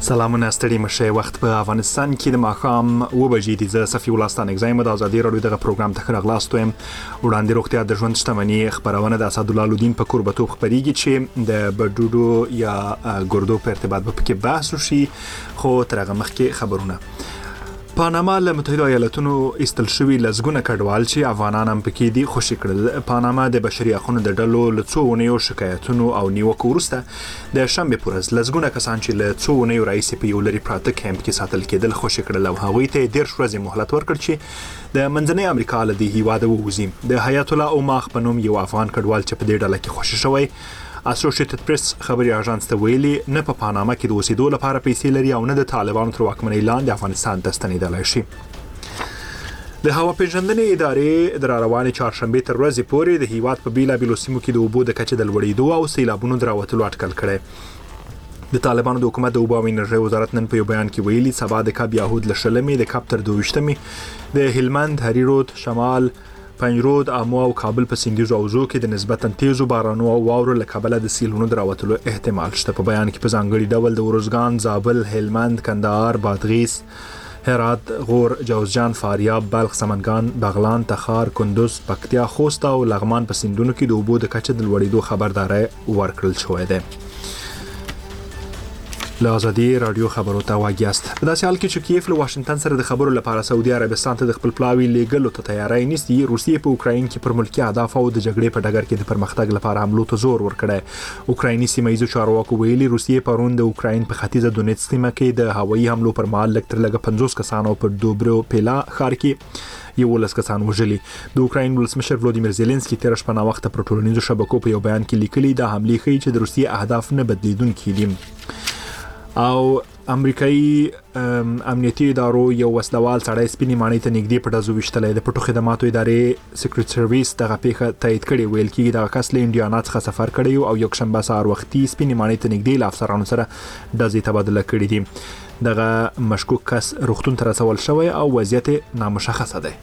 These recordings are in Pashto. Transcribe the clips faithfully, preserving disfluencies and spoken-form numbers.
سلامونه ستړي مشه وخت په افغانستان کې د ماښام و بجې دي. زه صفي الله ستانک زایم د ازادي رادیو دغه پروګرام ته راغلاست ویم. وړاندې روغتیا د ژوند شتمنۍ خبرونه د اسدالله لودین په کوربتوب خبريږي چې د بډوډو یا ګردو په ارتباط په کې بحث وشي. خو تر هغه مخکې خبرونه. پاناما له متحده ایالاتونو ایستل شوي لزګونه کډوال چې افغانان هم پکې دي خوشي کړل. پاناما د بشري حقوقو د ډلو له څو ونیو شکایتونو او نیوکو وروسته د شنبه پورز لزګونه کسان چې له څو ونیو رئیس په یو لري پراته کیمپ کې ساتل کېدل خوشي کړل او هغوی ته ډیر ورځې مهلت ورکړ چې د منځنۍ امریکا له دې هیواده ووځي. د حیات الله اوماخ په نوم یو افغان کډوال چې په دې ډله کې خوشي شوی اسوسییټډ پریس خبري اژانس ته ویلي نه په پاناما کې د اوسېدو لپاره پیسې لري او نه د طالبانو تر واکمنۍ لاندې افغانستان ته ستنېدلی شي. د هوا پیژندنې ادارې د روانې چهارشنبه تر ورځې پورې د هیواد په بیلابیلو سیمو کې د اوبو د کچې د لوړېدو او سیلابونو د راوتلو اټکل کړی. د طالبانو د حکومت د اوبو او انرژۍ وزارت نن په یو بیان کې ویلي سبا د کاب یهود له شلمې د کاب تر دویشتمې د هلمند هریرود شمال پنجرود امو او کابل په سیندیزو اوزو کې د نسبتا تیزو بارانو او واورو له کبله د سیلونو دراوتلو احتمال شته. په بیان کې په ځانګړي ډول د ورزګان، زابل، هلمند، کندهار، بادغیس، هرات، غور، جوزجان، فاریاب، بلخ، سمنګان، بغلان، تخار، کندوز، پکتیا، خوست او لغمان په سیندونو کې د اوبو د کچې د لوړېدو خبرداري ورکړل شوې ده. له ازادي رادیو خبرو ته واګیاست. په داسې حال کې چې کیف له واشنگټن سره د خبرو لپاره سعودي عربستان ته د خپل پلاوي لیږلو ته تیاری نیسي، روسیې په اوکراین کې پر ملکی اهداف او د جګړې په ډګر کې د پرمختګ لپاره حملو ته زور ورکړی. اوکرایني سیمه ییزو چارواکو ویلي روسیې پرون د اوکراین په ختیځه دونیتسک سیمه کې د هوایي حملو پر مهال لږ تر لږه پنځوس کسانو په دوبرو پیلا ښار کې یولس کسان وژلي. د اوکراین ولسمشر ولودیمیر زيلنسکي تیر شپه نا وخت پر ټولنیزو شبکو په یو بیان کې لیکلي د حملې ښیي چې د روسیې اهداف نه بدلیدونکي دي. او امریکایي امنیتي ادارو یو وسلوال سړی سپینې ماڼۍ ته نږدې په ډزو ویشتلی. د پټو خدماتو ادارې سیکریټ سرویس دغه پیښه تایید کړې. ویل کېږي دغه کس له انډیانا څخه سفر کړی او یکشنبه سهار وختي سپینې ماڼۍ ته نږدې له افسرانو سره ډزې تبادله کړې دي. دغه مشکوک کس روغتون ته رسول شوی او وضعیت نامشخصه دی.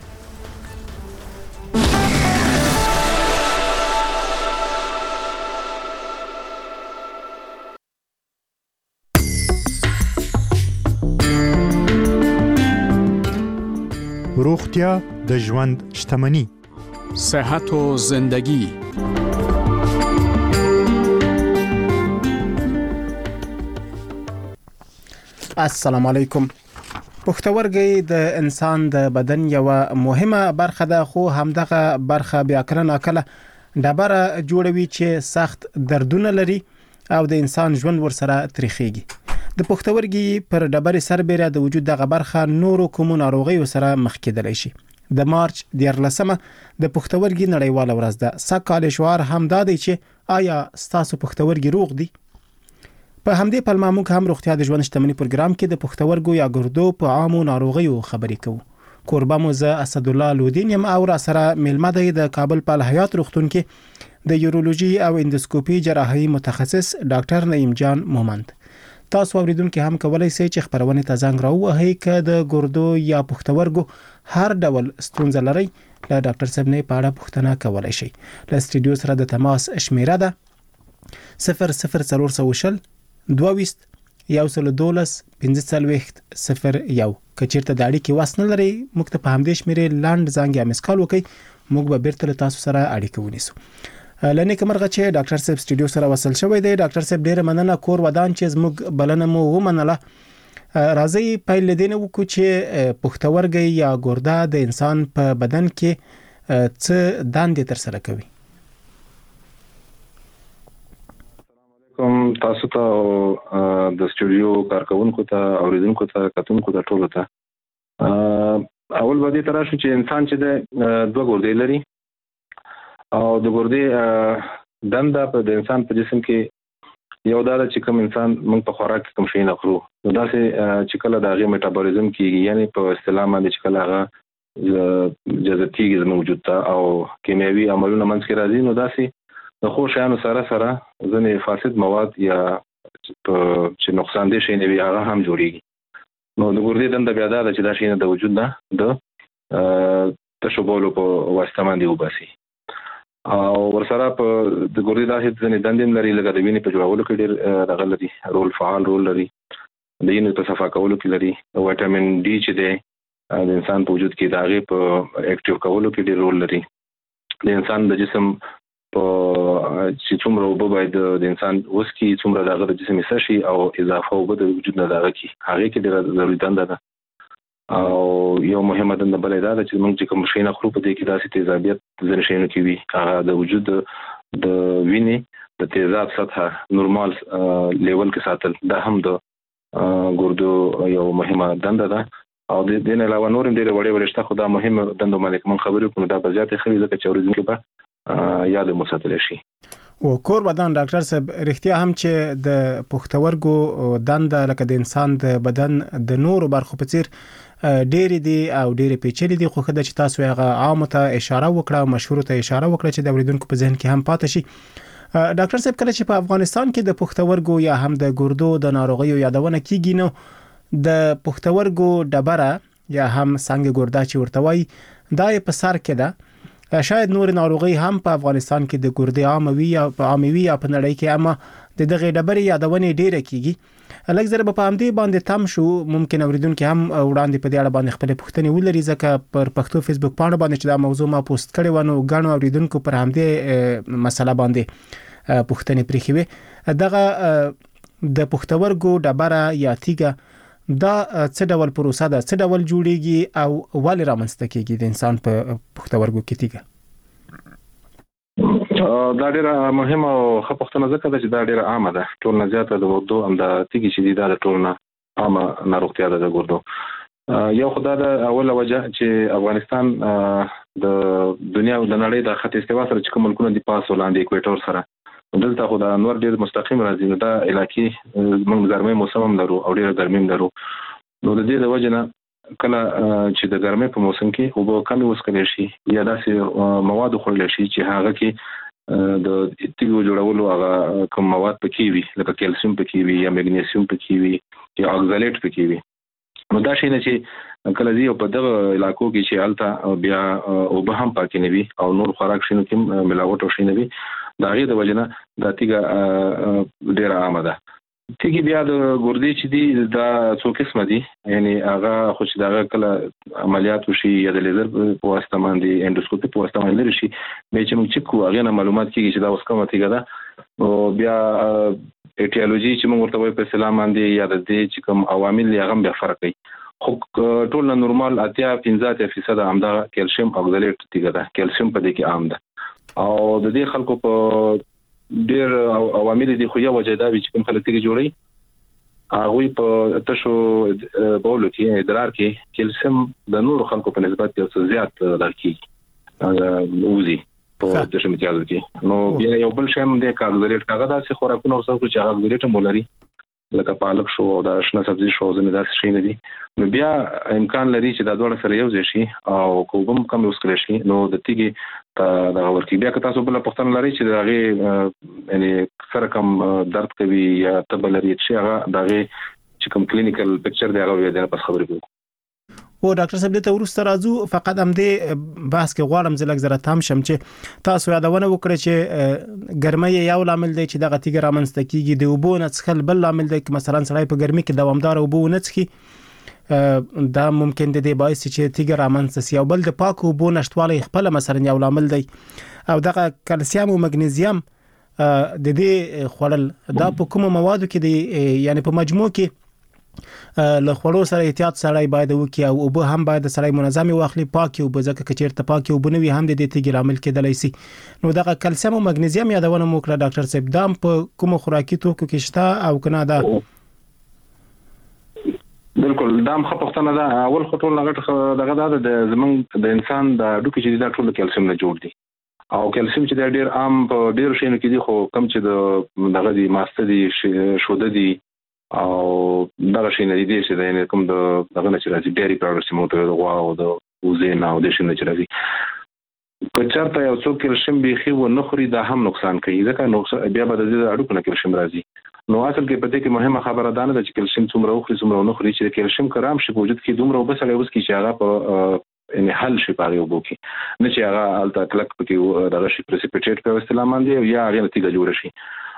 روغتیا د ژوند شتمني. صحت و زندگی. السلام علیکم. پښتورګي د انسان د بدن یو مهمه برخه ده، خو همدغه برخه بیا کله ناکله ډبره جوړوي چې سخت دردونه لري او د انسان ژوند ورسره تریخيږي. د پښتورګي پر ډبرې سربېره د وجود دغه برخه نورو کومو ناروغیو سره مخ کېدلی شي. د مارچ دیارلسمه د پښتورګي نړیواله ورځ ده. سږکال شعار هم دا دی چې آیا ستاسو پښتورګي روغ دي؟ په همدې پلمه موږ هم روغتیا د ژوند شتمنۍ پروګرام کې د پښتورګو یا ګردو په عامو ناروغیو خبرې کوو. کوربه مو زه اسدالله لودین یم او را سره میلمه دی د کابل په الحیات روغتون کې د یورولوژي او اندوسکوپي جراحي متخصص ډاکټر نعیم جان مومند. تاسو اوریدونکو هم کولای شئ چې خبرونه ته زنګ راووهئ که د ګردو یا پښتورګو هر ډول ستونزه لرئ. له ډاکټر صاحب نه په اړه پوښتنه کولای شئ. له سټوډیو سره د تماس شمیره ده صفر صفر څلور سوه شل دوه ویشت یو سل دولس پنځه څلوېښت صفر یو. که چیرته د اړیکې وس نه لرئ موږ ته په همدې شمیرې لاند زنګ یا مسکال وکړئ، موږ به بیرته له تاسو سره اړیکه ونیسو. لنه کومرغه چې ډاکټر صاحب سټوډیو سره وصل شوی دی. ډاکټر صاحب ډیره مننه کور ودان چې زموږ بلنه مو ومنله. راځي پیل لدینه وکړو چې پښتورګي یا ګرده د انسان په بدن کې څه دندې تر سره کوي. کوم تاسو ته د سټوډیو کارکونکو ته اوریدونکو ته کتونکو ته ټولو ته اول باندې تراشو چې انسان چې د دوه ګردې لري او د ګردې دنده په د انسان په جسم کې یو دا چې کوم انسان موږ په خوراک کې کوم شي نه خورو نو داسې چې کله د هغې میټابولیزم کېږي، یعنی په اصطلاح باندې چې کله هغه جذب کېږي زموږ وجود ته او کیمیاوي عملونه منځ کې راځي، نو داسې د ښو شیانو سره سره ځینې فاسد مواد یا چې نقصان دې شی نه وي هغه هم جوړېږي. نو د ګردې دنده بیا دا ده چې دا شی نه د وجود نه د تشو بولو په واسطه باندې وباسي او ورسره په د ګردې داسې ځینې دندې لري لکه د وینې په جوړولو کې ډېر دغه لري رول فعال رول لري د وینې په صفا کولو کې لري. وټامین ډي چې دی د انسان په وجود کې د هغې په اکټیو کولو کې ډېر رول لري. د انسان د جسم په چې څومره اوبه باید د انسان وسکي څومره د هغه د جسم حصه شي او اضافه اوبه د وجود نه د هغه کې هغې کې ډېره ضروري دنده ده. او یو مهمه دنده بله دا ده چې موږ چې کوم شی نه خورو په دې کې داسې تیزابیت ځینې شیانو کې وي هغه د وجود د وینې د تیزاب سطحه نورمال لیول کې ساتل دا هم د ګردو یو مهمه دنده ده. او د دې نه علاوه نور هم ډېرې وړې وړې شته خو دا مهمه دندو باندې موږ خبرې کوو دا به زیاتې ښه وي ځکه چې اورېدونکي به یاد مو ساتلی شي. او کور بدن ډاکټر صاحب رښتیا هم چې د پښتورګو دنده لکه د انسان د بدن د نورو برخو په څیر ډېرې دي او ډېرې پیچلې دي خو خدای چې تاسو هغه عامه ته اشاره وکړه مشهور ته اشاره وکړه چې د اورېدونکو په ذهن کې هم پاتې شي. ډاکټر صاحب کله چې په افغانستان کې د پښتورګو یا هم د ګردو د ناروغیو یادونه کیږي نو د پښتورګو ډبره یا هم څنګه ګردا چې ورته وایي دا په سر کې ده. شاید نور ناروغي هم په افغانستان کې د ګردې عاموي یا په عاموي یا په نړۍ کې اما د دغه ډبرې یادونه ډیره کیږي. لکه زره په همدې باندې تم شو ممکن اوریدونکو هم وړاندې په دې اړه باندې خپل پوښتنې ولري ځکه پر پښتو فیسبوک باندې باندې چې دا موضوع ما پوسټ کړی و نو غاڼو اوریدونکو پر همدې مسله باندې پوښتنې پرې خوي. دغه د پښتورګو ډبره یا تیګه دا څه ډول پروسه ده څه ډول جوړیږي او ولې رامنځته کیږي د انسان په پښتورګو کې تیګه؟ دا ډیره مهمه او ښه پوښتنه ځکه ده چې دا ډیره عامه ده. ټول نه زیاته د ګردو هم د تیګې چې دي دا د ټول نه عامه ناروغتیا ده د ګردو. یو خو دا د اوله وجه چې افغانستان د دنیا د نړۍ د خط استوا سره چې کوم ملکونه دي پاس ولاندې اکویټور سره دلته خو دا نور ډیر مستقیم راځي نو دا علاقې موږ ګرمۍ موسم هم لرو او ډیر ګرمۍ هم لرو. نو د دې د وجه نه کله چې د ګرمۍ په موسم کې اوبه کمې وڅښلی شي یا داسې مواد وخوړلی شي چې هغه کې د تیږو جوړولو هغه کوم مواد پکې وي لکه کیلسیم پکې وي یا میګنیسیم پکې وي یا اکزالیټ پکې وي. نو دا شی نه چې کله دی په دغه علاقو کې چې هلته بیا اوبه هم پاکې نه وي او نور خوراک شینو کې ملاوټ او شي نه وي دا غي د وجنه د تیګه ډیره عامه ده. تیګي بیا د ګردې چې دي دا څو قسمه دي یعنی هغه خو چې دا کله عملیات وشي یا د لیزر په واسطه باندې اندوسکوپي په واسطه باندې لري شي مې چې موږ چې کوو هغه نه معلومات کیږي چې دا اوس کومه تیګه ده. او بیا ایټیولوژي چې موږ ورته وایو په اسلام باندې یا د دې چې کوم عوامل یې هم بیا فرق کوي خو ټول نورمال اتیا پنځه فیصد همدا کیلشیم اکزالیټ تیګه ده. کیلشیم په دې کې عام ده او د دې خلکو په ډېر عوامل دي خو یو وجه دا وي چې کوم خلک تیګه جوړي هغوی په تشو بولو کې ادرار کې کیلشیم د نورو خلکو په نسبت یو څه زیات درکې وزي په دې شمتیازو کې. نو بیا یو بل شی هم د اکزالیټ هغه داسې خوراکونه اوسه چې هغه اکزالیټ هم ولري لکه پالک شو او د شنه سبزي شو زمي داسې شي نه دي. نو بیا امکان لري چې دا ډول سره یو ځای شي او کوم کم وسکل شي نو د تیګي ته دا ورکی بیا که تاسو بل پښتنه لري چې دغه یعنی سره کم درد کوي یا تبه لري چې هغه دغه چې کوم کلینیکل پکچر دی هغه ویل پس خبرې کوو. او ډاکټر صاحب ته ورسته راځو فقط هم دې بحث کې غواړم زلک زره تام شم چې تاسو یادونه وکړئ چې ګرمۍ یو لامل دی چې دغه تیګه رامنځته کیږي د اوبو نه څخل بل لامل دی چې مثلا سړی په ګرمۍ کې دوامدار اوبو نه څښي دا ممکن د دې باعث چې تیګه رامنځته شي او بل د پاکو اوبو نشټوالی خپل مثلا یو لامل دی او دغه کلسیم او مګنیزیم د دې خړل دا په کومو موادو کې دی یعنی په مجموع کې له خورو سره احتیاط سره باید وکي او اوبه هم باید سره منظمي واخلي پاکي او بزکه کچیرته پاکي او بنوي هم د دې تیګي عامل کېدلای شي. نو دغه کلسیم او مګنیزیم یادونه مو کړه ډاکټر صاحب دام په کوم خوراکي توکو کې شته او کنه دا بالکل دام خو پښتنه دا اول خطر لغټ دغه د زمون د انسان د ډوکی چې دا ټول کلسیم نه جوړ دي او کلسیم چې ډېر عام په ډېر شینو کې دي خو کم چې د دغه دی ماسته دي شوده دي او دغه شي نه دي چې د کوم د دغه نه چې راځي ډېری پروډکټس مو ته د غوا او د وزې نه او د شي نه چې راځي که چېرته یو څوک کلسیم بيخي و نه خوري دا هم نقصان کوي ځکه نقصان بیا به د دې اړوکو نه کلسیم راځي. نو اصل کې پته کې مهمه خبره ده نه چې کلسیم څومره وخوري څومره نه خوري چې کلسیم کرام شي په وجود کې دومره وبسړې اوس کې چې هغه په ان حل شي پاره وبو کې نه چې هغه الته کلک پکې دغه شي پرسپټیټ په استعمال باندې یا هغه نتیجه جوړ شي.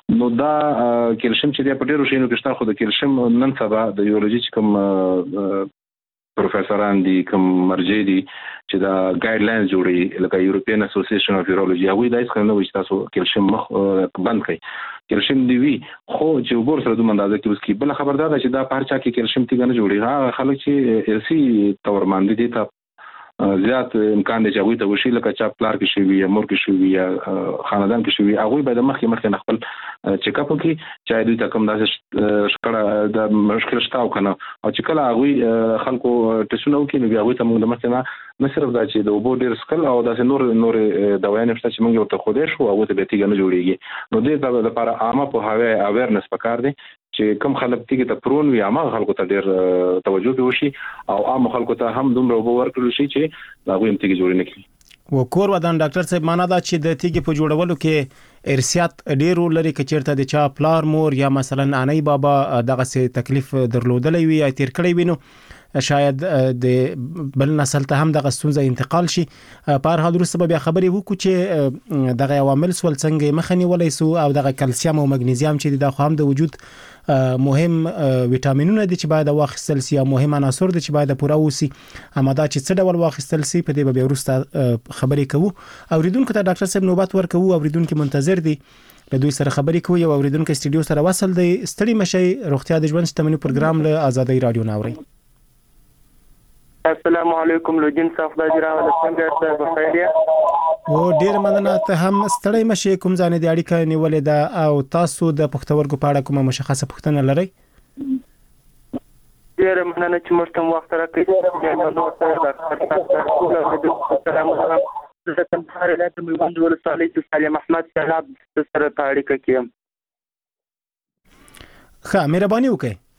نو دا کیلشیم چې د پټیرو شینو کې شته، خو د کیلشیم نن سبا د یولوژي چې کوم پروفیسوران دي، کوم مرجع دي چې دا ګایډ لاینز جوړي لکه یورپین اسوسییشن اف یورولوژي، هغه دایس کنه وي تاسو کیلشیم مخ بند کړئ. کیلشیم دی وی خو چې وګور سره دوه اندازه کې اوس کې بل خبردار ده چې دا پارچا کې کیلشیم تیګ نه جوړي. هغه خلک چې ارسي تور باندې دي ته زیات امکان دی چې هغه ته وشي لکه چا پلار کې شوی یا مور کې شوی یا خاندان کې شوی، هغه به د مخکې مخکې خپل چیک اپ وکړي چې دوی ته کوم داسې شکړه د مشکل شته او کنه، او چې کله هغه خلکو ټیسټونه وکړي نو هغه ته موږ د مخکې نه نه صرف دا چې د اوبو ډیر سکل او داسې نور نور دوايانې شته چې موږ ورته خوده شو هغه ته به تیګ نه جوړیږي. نو دې لپاره عامه په هاوی اویرنس پکار دی چې کوم خلک تیګ ته پرون وي، عامه خلکو ته ډیر توجه وشي او عام خلکو ته هم دومره اوبو ورکړل شي چې هغه هم تیګ جوړ نه کړي. و کور ودان ډاکټر صاحب معنا دا چې د تیګ په جوړولو کې ارثیات ډیرو لري، کچیرته د چا پلار مور یا مثلا انای بابا دغه سي تکلیف درلودلې وي یا تیر کړی وي، نو شاید د بل نسل ته هم دغه ستونزه انتقال شي. په هر حال وروسته بیا خبرې وکړو چې دغه عوامل سول څنګه مخنی ولې سو او دغه کلسیم او مګنیزیم چې د خو هم د وجود مهم وټامینونه دي چې باید واخیستل شي، مهم عناصر دي چې باید پوره وسی. امدا چې څه ډول واخیستل شي په دې به وروسته خبرې کوو. اوریدونکو ته ډاکټر صاحب نوبت ورکوو، اوریدونکو منتظر دي له دوی سره خبرې کوي. یو اوریدونکو استډیو سره وصل دی. ستړي مشي، روغتیا د ژوند شتمنۍ پروګرام له آزادۍ رادیو ناوړي. السلام علیکم لوجین صاحب د جراله څنګه تاسو بخیر؟ او ډیر مننه، ته هم ستړی مشي، کوم ځانې د اړیکه نیولې ده او تاسو د پښتورګو په اړه کومه مشخصه پوښتنه لرئ؟ ډیر مننه چې مرتم وخت راکړئ. نو تاسو د سلام علیکم د کمپار علاقې ملګند ولسوالۍ چې سالم احمد سلام سره په اړیکه کې یم. ښه، مهرباني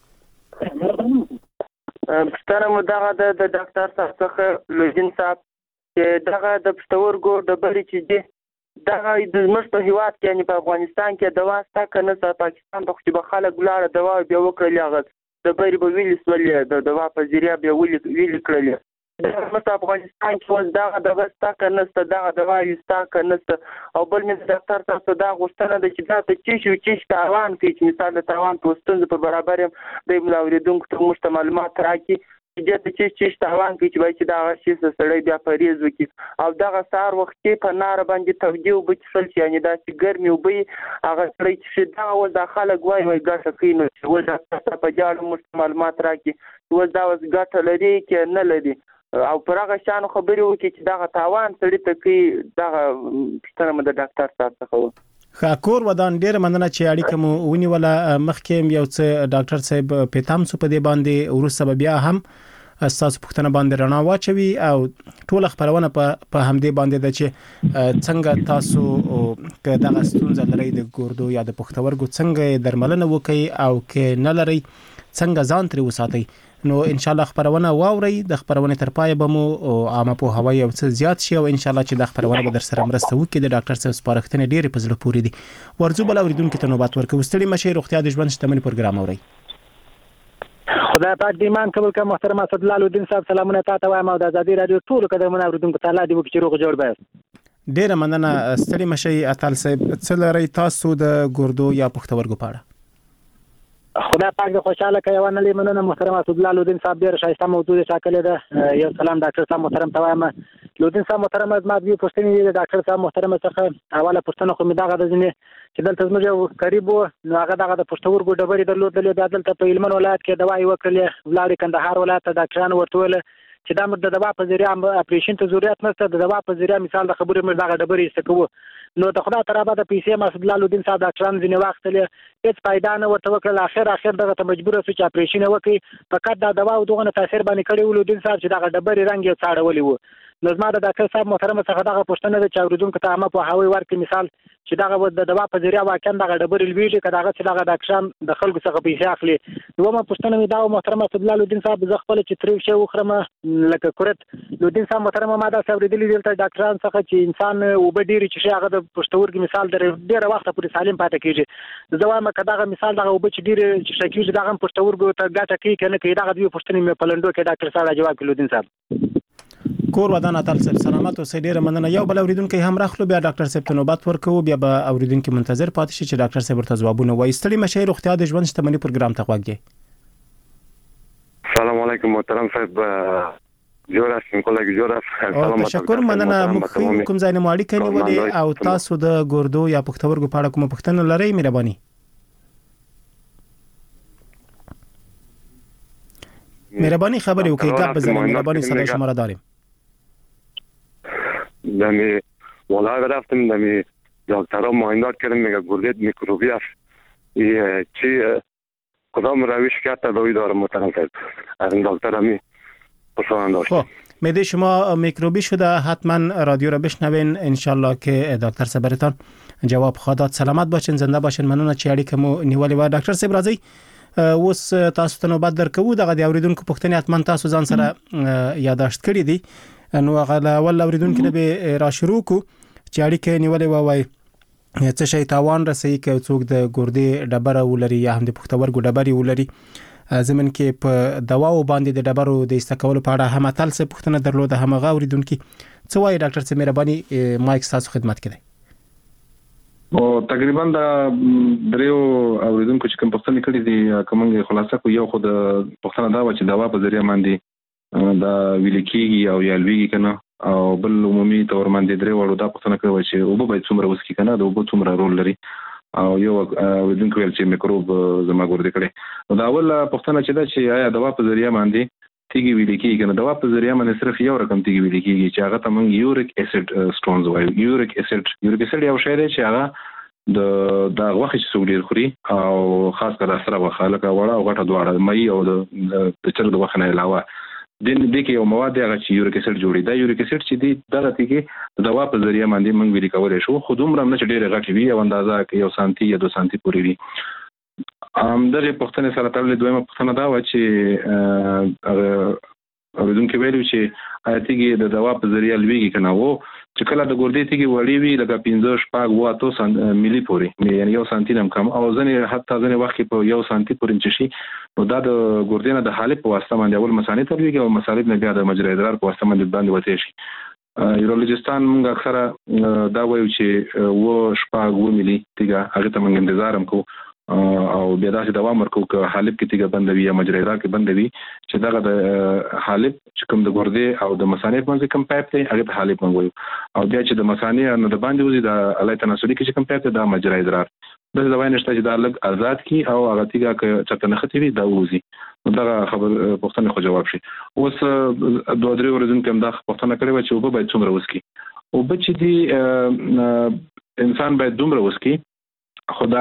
وکړئ. پښتنه مو دغه د ډاکټر صاحب څخه لوجین صاحب چې دغه د پښتورګو د بری چې دي دغه د زموږ په هیواد کې یعنی په افغانستان کې دوا ستا کنه په پاکستان په خو به خلک ګلاړه دوا بیا وکړل، هغه د بری به ویل سولې د دوا په ذریعہ بیا ویل ویل کړل. دغه په افغانستان کې اوس دغه دوا ستا کنه دغه دوا یستا کنه او بل مې ډاکټر صاحب دا غوښتنه ده چې دا ته چې شو چې تاوان کې چې مثال د تاوان په ستونزې په برابر د ملاوریدونکو ته مشته معلومات راکړي چې د چې چې تاوان کې چې وایي چې دا شی سړی بیا پریز وکړي او دغه سار وخت کې په نار باندې توجیه وبچل چې یعنی دا چې ګرمي وبي هغه سړی چې دا ول د خلک وایي وایي ګټه کینو چې ول دا په جاړو مشته معلومات راکړي ول دا وس ګټه لري کې نه لري او پر هغه شان خبرې وکړي چې دغه تاوان سړی ته کې دغه پښتنه د ډاکټر صاحب څخه. خاکور ودان ډیر مننه چې اړیکه مو ونیوله. مخکې یو څه ډاکټر صاحب پېتام سو په دې باندې ورسره بیا هم اساس پښتنه باندې رڼا واچوي او ټول خبرونه په همدې باندې ده چې څنګه تاسو که دغه ستونزه لرئ د ګردو یا د پښتورګو څنګه درملنه وکړي او که نه لرئ څنګه ځان ترې وساتئ. نو ان شاء الله خبرونه واوري، د خبرونه تر پای به مو عامه په هوای او څه زیات شي او ان شاء الله چې د خبرونه به در سره مرسته وکړي. د ډاکټر صاحب سپارښتنې ډېرې په زړه پورې دي. ورځو بل اوریدونکو ته نوبت ورکوو. ستړي مشي، روغتیا د ژوند شتمنۍ پروګرام اوري. خدای پاک دې ایمان قبول کړه. محترم اسدالله الدین صاحب سلامونه تاسو وایم او د آزادۍ رادیو ټول قدرمن اوریدونکو ته الله دې وکړي چې روغ جوړ به. ډېر مننه ستړي مشي. اتل صاحب څه لري تاسو د ګردو یا پښتورګو په اړه؟ خدای پاک دې خوشاله کړي. ونه لې مننه محترم اسدالله الدین صاحب ډېر شایسته موضوع ټاکلې ده. یو سلام ډاکټر صاحب محترم ته وایم. الدین صاحب محترم ما دې پوښتنې د ډاکټر صاحب محترم څخه اوله پوښتنه خو مې دغه د ځینې چې دلته زموږ یو قریب و نو هغه دغه د پښتورګو ډبرې درلودلې، بیا دلته په هلمند ولایت کې دوا یې وکړلې، ولاړې کندهار ولایت ته ډاکټرانو ورته وویل چې دا موږ د دوا په ذریعه اپریشن ته ضرورت نشته، د دوا په ذریعه مثال د خبرې موږ دغه ډبرې ایسته کوو. نو د خدای تعالی د پیسې مسعود الدین صاحب ډاکټران ځینې واخیستلې، هېڅ فایده نه ورته وکړل. اخر اخر دغه ته مجبور شو چې اپریشن یې وکړي. فقط دا دوا او دغه تاثیر باندې کړی و الدین صاحب چې دغه ډبرې رنګ یې څاړولی و. نو زما د ډاکټر صاحب محترم څخه دغه پوښتنه ده چې اوریدونکو ته عامه پوهاوی ورکړي، مثال چې دغه د دوا په ذریعه واقعا دغه ډبرې لویږي که دغه چې دغه ډاکټران د خلکو څخه پیسې اخلي. دومره پوښتنه مې دا و محترم اسدالله الدین صاحب، زه خپله چې تریو شی وخورم لکه کورت الدین صاحب محترم ما داسې اورېدلي دلته ډاکټران څخه چې انسان اوبه ډېرې څښي هغه د پښتورګي مثال د ډېره وخته پورې سالم پاتې کېږي. زه وایم که دغه مثال دغه اوبه چې ډېرې څښل کېږي دغه هم پښتورګو ته ګټه کوي که نه کوي. دغه دوې پوښتنې مې په لنډو کې ډاکټر صاحب را جواب کړي الدین صاحب. کور ودان اتل صاحب سلامت اوسئ. ډیره مننه. یو بل اوریدونکو هم راخلو بیا ډاکټر صاحب ته نوبت ورکوو، بیا به اوریدونکو منتظر پاتې شي چې ډاکټر صاحب ورته ځوابونه وایي. ستړي مشه. روغتیا د ژوند شتمنۍ پروګرام ته غوږ دی. سلام علیکم محترم صاحب. جوړه شم کوله جوړه. سلام. تشکر مننه. مخکې کوم ځای نه ماړی کني ولې او تاسو د ګردو یا پښتورګو په اړه کوم پوښتنه لرئ؟ مهرباني. مهربانی خبری وکړئ. گپ بزنید. مهربانی صدای شما را داریم. دمی والله رفتم دمی دکترها معاینات کردن میگه گردت میکروبی است. این چی کدام روش که تداوی داره محترم صاحب؟ از این دکتر همی پرسان داشت. خب میده شما میکروبی شده، حتما رادیو را بشنوین ان شاء الله که دکتر صاحبتان جواب خواهد داد. سلامت باشین، زنده باشین. ممنون چې اړیکه مو نیولې و. ډاکټر صاحب راځي اوس تاسو ته نوبت درکوو. دغه د اوریدونکو پوښتنې اتمن تاسو ځان سره یاداشت کړی دي، نو هغه ول اوریدونکو نه به را شروع کو چې اړیکه نیولې و وای څه شي تاوان رسېږي که څوک د ګردې ډبره ولري یا هم د پښتورګو ډبرې ولري. زمون کې په دواو باندې د ډبرو د استعمال په اړه هم اتل څه پوښتنه درلوده. همغه اوریدونکو څه وایي ډاکټر صاحب؟ مهرباني مایک تاسو خدمت کړئ. او تقریبا دا دریو اوریدونکو چې کوم پوښتنه کړې دي کومه خلاصه کو یو خو د پوښتنه دا و چې دوا په ذریعہ باندې دا ویل کېږي او یا لویږي کنه، او بل عمومي تور باندې درې وړو دا پوښتنه کوي چې او به څومره وسکی کنه، د او څومره رول لري، او یو اوریدونکو ویل چې میکروب زما ګردې کړي. نو دا اول پوښتنه چې دا چې آیا دوا په ذریعہ باندې تیږي ویل کېږي کنه؟ دوا په ذریعہ باندې صرف یو رقم تیږي ویل کېږي چې هغه ته موږ یوریک اسید سټونز وایو. یوریک اسید یوریک اسید یو شی دی چې هغه د د غوښې چې څوک ډیر خوري او خاص کر سره غوښه لکه وړه او غټه دواړه مې او د چرګ د غوښې نه علاوه د دې کې یو مواد دی هغه چې یوریک اسید جوړي. دا یوریک اسید چې دی دغه تیږي د دوا په ذریعہ باندې موږ ویل کولای شو، خو دومره نه چې ډیر غټي وي او اندازه کې یو سانتي یا دوه سانتي پورې وي. ام دغه پوښتنه سره تړلې دویمه پوښتنه دا و چې هغه اوریدونکو ویلو چې آیا تیږي د دوا په ذریعہ لویږي کنه؟ وو چې کله د ګردې تیږي وړي وي لکه پنځه شپږ و اته ملي پورې، یعنی یو سانتي نم کم، او ځنې حتی ځنې وخت په یو سانتي پورې چشي، نو دا د ګردې نه د حالب په واسطه باندې اول مثانې ته لویږي او مصالب نه بیا د مجرا ادرار په واسطه باندې باندې وته شي. یورولوژیستان موږ اکثره دا وایو چې و شپږ و ملي تیږه هغه ته موږ انتظار هم کوو او بیا داسې دوام ورکو که حالب کې تیږه بندوي یا مجرا ادرار کې بندوي چې دغه د حالب چې کوم د ګردې او د مثانې په منځ کې کوم پایپ دی هغه ته حالب موږ وایو، او بیا چې د مثانې نه د باندې وځي د الای تناسلي کې چې کوم پایپ دی دا مجرا ادرار. د دوای نشته چې دا لږ آزاد کی او هغه تیږه که چته نه ختوي دا وځي. نو دا خبر پوښتنه خو جواب شي. اوس دوه درې ورځې کوم دا پوښتنه کړې و چې وب باید څومره وسکي، او به چې دی انسان باید دومره وسکي، خدا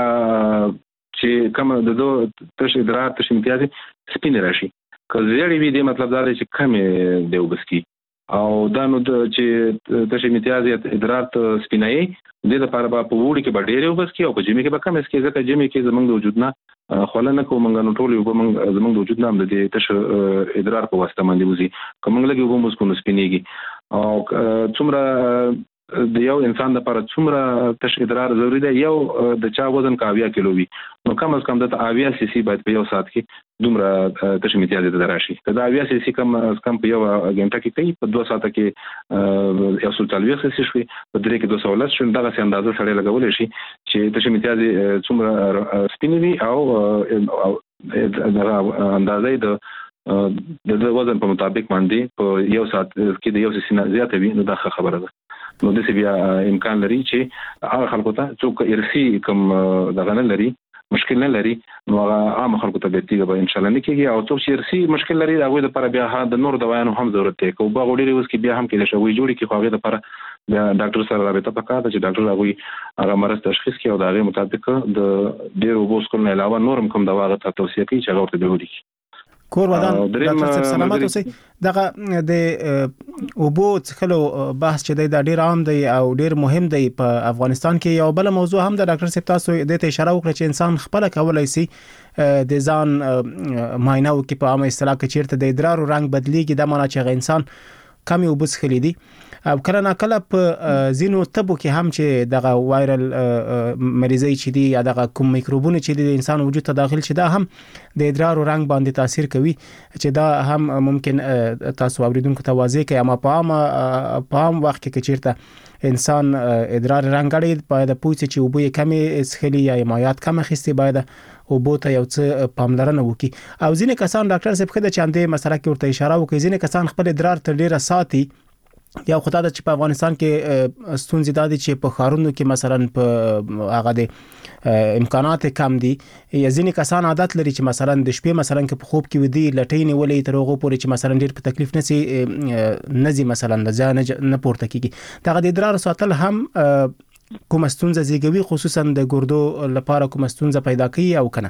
چې کوم د دوه تش ادرار تش امتیازي سپین راشي که زیړی وي، د مطلب دا دی چې کم دی وبسکی، او دا نو چې تش امتیازي ادرار ته سپینایي د لپاره په وړي کې به ډېر وبسکی او په جمی کې به کم اسکی، ځکه جمی کې زمونږ د وجود نه خوله نه کوو موږ، نو ټول یو به زمونږ د وجود نه هم د تش ادرار په واسطه باندې وځي، که موږ لږ وبو مسکو نو سپینیږي. او څومره د یو انسان لپاره څومره تش ادرار ضروری دی؟ یو د چا وزن کا اویا کیلو وي، نو کم از کم د اویا سی سی باید په یو ساعت کې دومره تش امتیاز ته راشي. د اویا سی سی کم از کم په یو غنټه کې کوي، په دوه ساعت کې یو سل څلوېښت سی سی شوي، په درې کې دوه سوه لس شوي. دغه څه اندازه سړی لګولی شي چې تش امتیاز څومره سپین وي او دغه اندازه د د وزن په مطابق باندې په یو ساعت کې د یو سی سی زیاته وي، نو دا خبره ده. نو د سی بیا امکان لري چې هغه خلکو ته څوک ارسی کوم دغه نه لري، مشکل نه لري، نو هغه عام خلکو ته به تیږه به ان شاء الله نه کېږي، او څوک چې ارسی مشکل لري هغه د لپاره بیا د نور دوايانو هم ضرورت دی. کو به غوډي وس کې بیا هم کې شوی جوړي کې خو هغه د لپاره بیا ډاکټر سره رابطه پکاره ده چې ډاکټر هغه هغه مرض تشخیص کوي او د هغه مطابق د ډیرو بوسکل نه علاوه نورم کوم دوا غته توصیه کوي چې هغه ورته دی. کور ودان ډاکټر صاحب سلامت اوسئ. دغه د اوبو څخلو بحث چې د ډیر عام دی او ډیر مهم دی په افغانستان کې. یو بل موضوع هم د ډاکټر صاحب تاسو د ته اشاره وکړه چې انسان خپل کولای شي د ځان معاینه وکړي په عامه اصطلاح کې چیرته د ادرار رنگ بدلیږي، د معنی چې انسان کمی وبس خلی دي. او کله نا کله په زینو تبو کې هم چې دغه وایرل مریضي چې دی یا دغه کوم میکروبونه چې د انسان وجود ته داخل شي دا هم د ادرار او رنګ باندې تاثیر کوي چې دا هم ممکن تاسو اوریدونکو ته واضح کړئ. اما په عام په عام وخت کې چیرته انسان ادرار رنګ غړي باید پوښتنه چې وبو یې کمی اسخلی یا مایات کم خسته باید او بوته یو څه پاملرنه وکي. او ځینې کسان ډاکټر صاحب خدای چاندې مسله کې ورته اشاره وکړي ځینې کسان خپل ادرار تر ډیره ساتي یا خدای د چې په افغانستان کې ستونزې دادي چې په خارونو کې مثلا په هغه د امکانات کم دي یا ځینې کسان عادت لري چې مثلا د شپې مثلا کې په خوب کې ودی لټینې ولې تر هغه پورې چې مثلا ډیر په تکلیف نسی نزي مثلا ځان نه پورته کیږي. دا د ادرار ساتل هم کوم ستونزه زیږوي خصوصا د ګردو لپاره کوم ستونزه پیدا کوي او کنه؟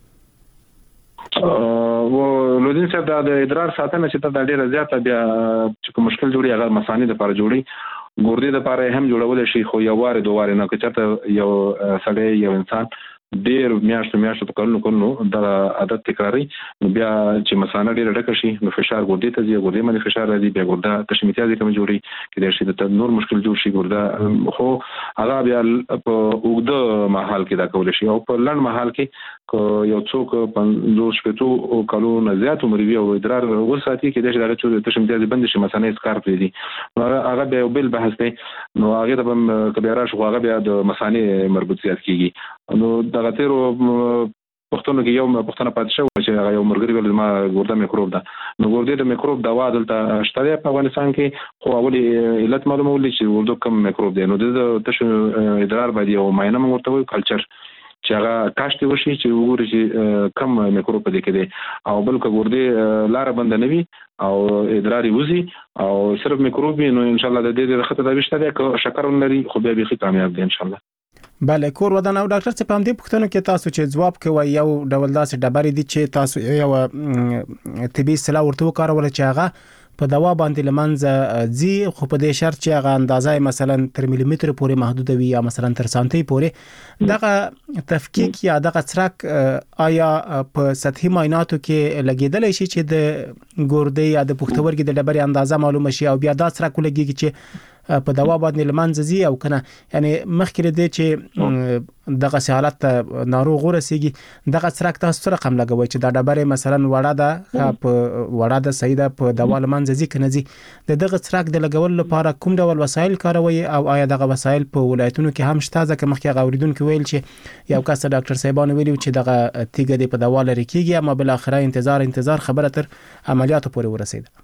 و لودین صاحب د ادرار ساتنه چې ته ډیره زیاته بیا چې کوم مشکل جوړي هغه مسانې لپاره جوړي ګردې لپاره هم جوړول شي خو یو واره دوه واره نه کچته یو سړی یو انسان ډیر میاشتو میاشتو په کلونو کلونو د عادت تکراري بیا چې مسانه ډیره ډکه شي نو فشار ګردې ته ځي ګردې باندې فشار راځي بیا ګرده تشمیتیازي کوم جوړي کېدای شي د نور مشکل جوړ شي ګرده خو هغه بیا په اوږده مهال کې دا کول شي او په لنډ مهال کې یو څوک پنځوس شپږ کلونو زیات عمر وي او ادرار ورساتي کېدای شي دا چې تشمیتیازي بند شي مسانه اسکار پرې دي هغه بیا یو بل بحث دی نو هغه ته کبیره شو هغه بیا د مسانه مربوطیت کیږي. نو دغه تیرو پښتون کې یو پښتنه پات شو چې هغه یو مرګري ول ما ګرده میکروب ده نو ګرده د میکروب دوا دلته شته په افغانستان کې خو اولي علت معلومه ولې چې ورته کم میکروب دی نو د تش ادرار باندې یو معاینه مرته وي کلچر چې هغه کاشتي وشي چې وګوري چې کم میکروب پدې کې دی او بلکې ګرده لار بند نه وي او ادراري وزي او صرف میکروب نو ان شاء الله د دې د خطر د وشته ده شکر لري خو به به کامیاب دي ان شاء الله. بله کور ودان او ډاکټر څه پام دي پښتنو کې تاسو چې جواب کوي یو ډول داسې ډبرې دي چې تاسو یو طبي اصطلاح ورته کارول چې هغه په دوا باندې لمنځه زی خو په دې شرط چې هغه اندازه مثلا تر مليمتر پورې محدود وي یا مثلا تر سانتي پورې دغه تفکیک یا دغه څرک آیا په سطحي معایناتو کې لګیدل شي چې د ګردې یا د پښتورګي د ډبرې اندازه معلومه شي او بیا دا څرک ولګي چې په دوا باندې لمنځه زی او کنه یعنی مخکې دې چې دغه حالت ناروغ ورسیږي دغه څرک تاسو سره رقم لګوي چې دا ډبره مثلا وړه ده په وړه ده صحیح ده په دوا لمنځه زی کنه زی د دغه څرک د لګول لپاره کوم ډول وسایل کاروي او آیا دغه وسایل په ولایتونو کې هم شته ځکه مخکې غوړیدونکو ویل چې یو کس ډاکټر صاحبانو ویلو چې دغه تیګه د په دوا لري کیږي اما بل اخره انتظار انتظار خبره تر عملیاتو پورې ورسید.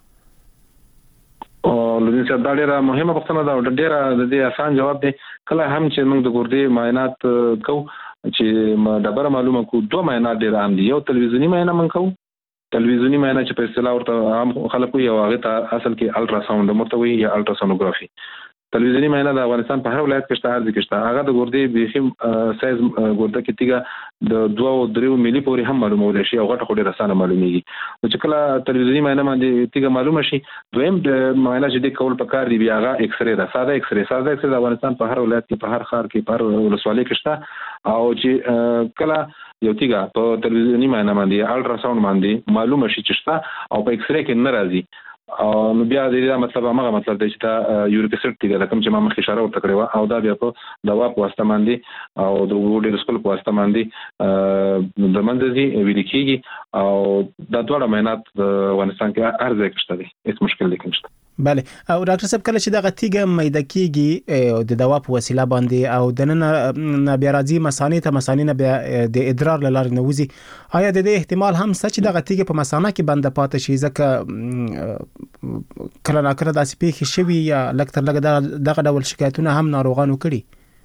لودین صاحب دا ډیره مهمه پوښتنه ده او ډیره د دې آسان جواب دی. کله هم چې موږ د ګردې معاینات کوو چې ډبره معلومه کو دوه معاینات ډیر عام دي. یو تلویزیونی معاینه موږ کوو تلویزیونی معاینه چې په اصطلاح ورته عام خلکو یو هغه ته اصل کې الټرا ساوند مرتوي یا الټرا سونوګرافي. تلویزیونی معاینه د افغانستان په هر ولایت کې شته هر ځای کې شته هغه د ګردې بخیم سایز ګرده کې تیګه د دوه او درې ملي پورې هم معلومول شي او غټه خوري رسانه معلومیږي. نو چې کله تلویزیونی معاینه باندې تیګه معلومه شي دویم د معاینه چې د کول په کار دی بیا هغه ایکس ری ده ساده ایکس ری ساده ایکس ری د افغانستان په هر ولایت کې په هر ښار کې په هر ولسوالۍ کې شته او چې کله یو تیګه په تلویزیونی معاینه باندې الټرا ساوند باندې معلومه شي چې شته او په ایکس ری کې نه راځي او بیا د مطلب هغه مطلب دی چې دا یوریک اسید تیګه کوم چې ما مخکې اشاره ورته کړې او دا بیا په دوا په واسطه باندې او د وګړو سکول په واسطه باندې د منځي ویل کېږي او دا ټول معاینات د افغانستان کې هر ځای کې شته دي هیڅ مشکل نه نشته. بله او ډاکټر صاحب کله چې دغه تیګه میده کیږي د دوا په وسیله باندې او د نن بیا راځي مثانې ته مثانې نه بیا د ادرار لاره نوځي آیا د دې احتمال هم شته چې دغه تیګه په مثانه کې بنده پاتې شي ځکه کله نا کله داسې پیښې شوي یا لکه تر لږه دغه ډول شکایتونه هم ناروغانو کړي؟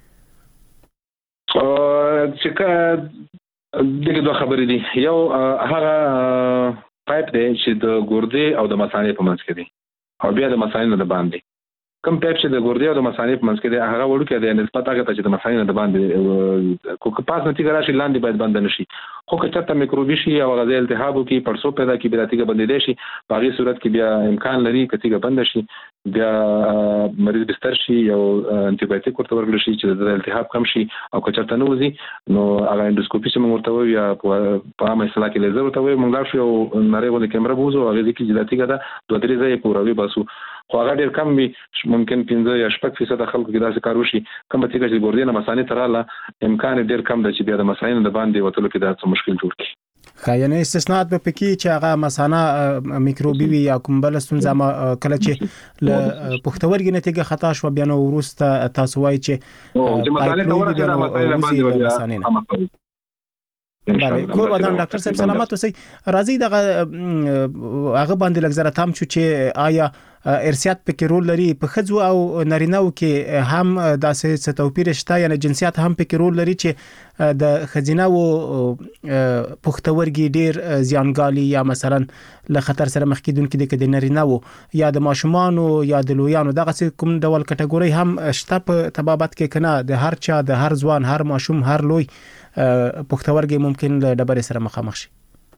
چې دغه دوه خبرې دي یو هغه پایپ دی چې د ګردې او د مثانې په منځ کې دی او بیا د مثانې نه باندې کوم پایپ چې د ګردې او د مثانې په منځ کې دی هغه وړوکی دی نسبت هغه ته چې د مثانې نه باندې کو که پاس نتیجه راشي لاندې باید بند نشي خو که چېرته میکروبي شي او غذا التهاب وکړي پړسو پیدا کړي بیا تیګه بندېدای شي په هغې صورت کې بیا امکان لري که تیګه بنده شي بیا مریض بستر شي یو انټي بایوټیک ورته ورکړل شي چې د التهاب کم شي او که چېرته نه وځي نو هغه انډوسکوپي چې موږ ورته وایو یا په عامه اصطلاح کې لیزر ورته وایو موږ لاړ شو یو نری غوندې کیمره بوځو هغې ځای کې چې دا تیګه ده دوه درې ځایه کوروي باسو خو هغه ډیر کم وي ممکن پنځه یا شپږ فیصد خلکو کې داسې کار وشي کوم چې ګوردینه مسانې تراله امکان ډیر کم دی چې بیا د مسانې د باندې وتلو کې دا مشکل جوړ کړي. خاینه استثناءات به پکې چې هغه مثانه میکروبي وي یا کوم بل ستونزه ما کله چې ل پښتورګي نتیجه خطا شو بیا نو ورسته تاسو وایي چې مسانې ته ورسېږي مسانې بله کور ودان ډاکټر صاحب سلامات اوسئ. راځي دغه هغه باندې لږ زره تام شو چې آیا ارثیات پکې رول لري په ښځو او نارینه‌و کې هم داسې څه توپیر شته یا جنسیت هم پکې رول لري چې د ښځینه‌و پښتورګي ډیر زیانګالي یا مثلا له خطر سره مخ کیدونکي دي د نارینه‌و یا د ماشومانو یا د لویانو دغه کوم ډول کټګوري هم شته په تبابت کې کنه د هر چا د هر ځوان هر ماشوم هر لوی پښتورګي ممکن له ډبرې سره مخامخ شي.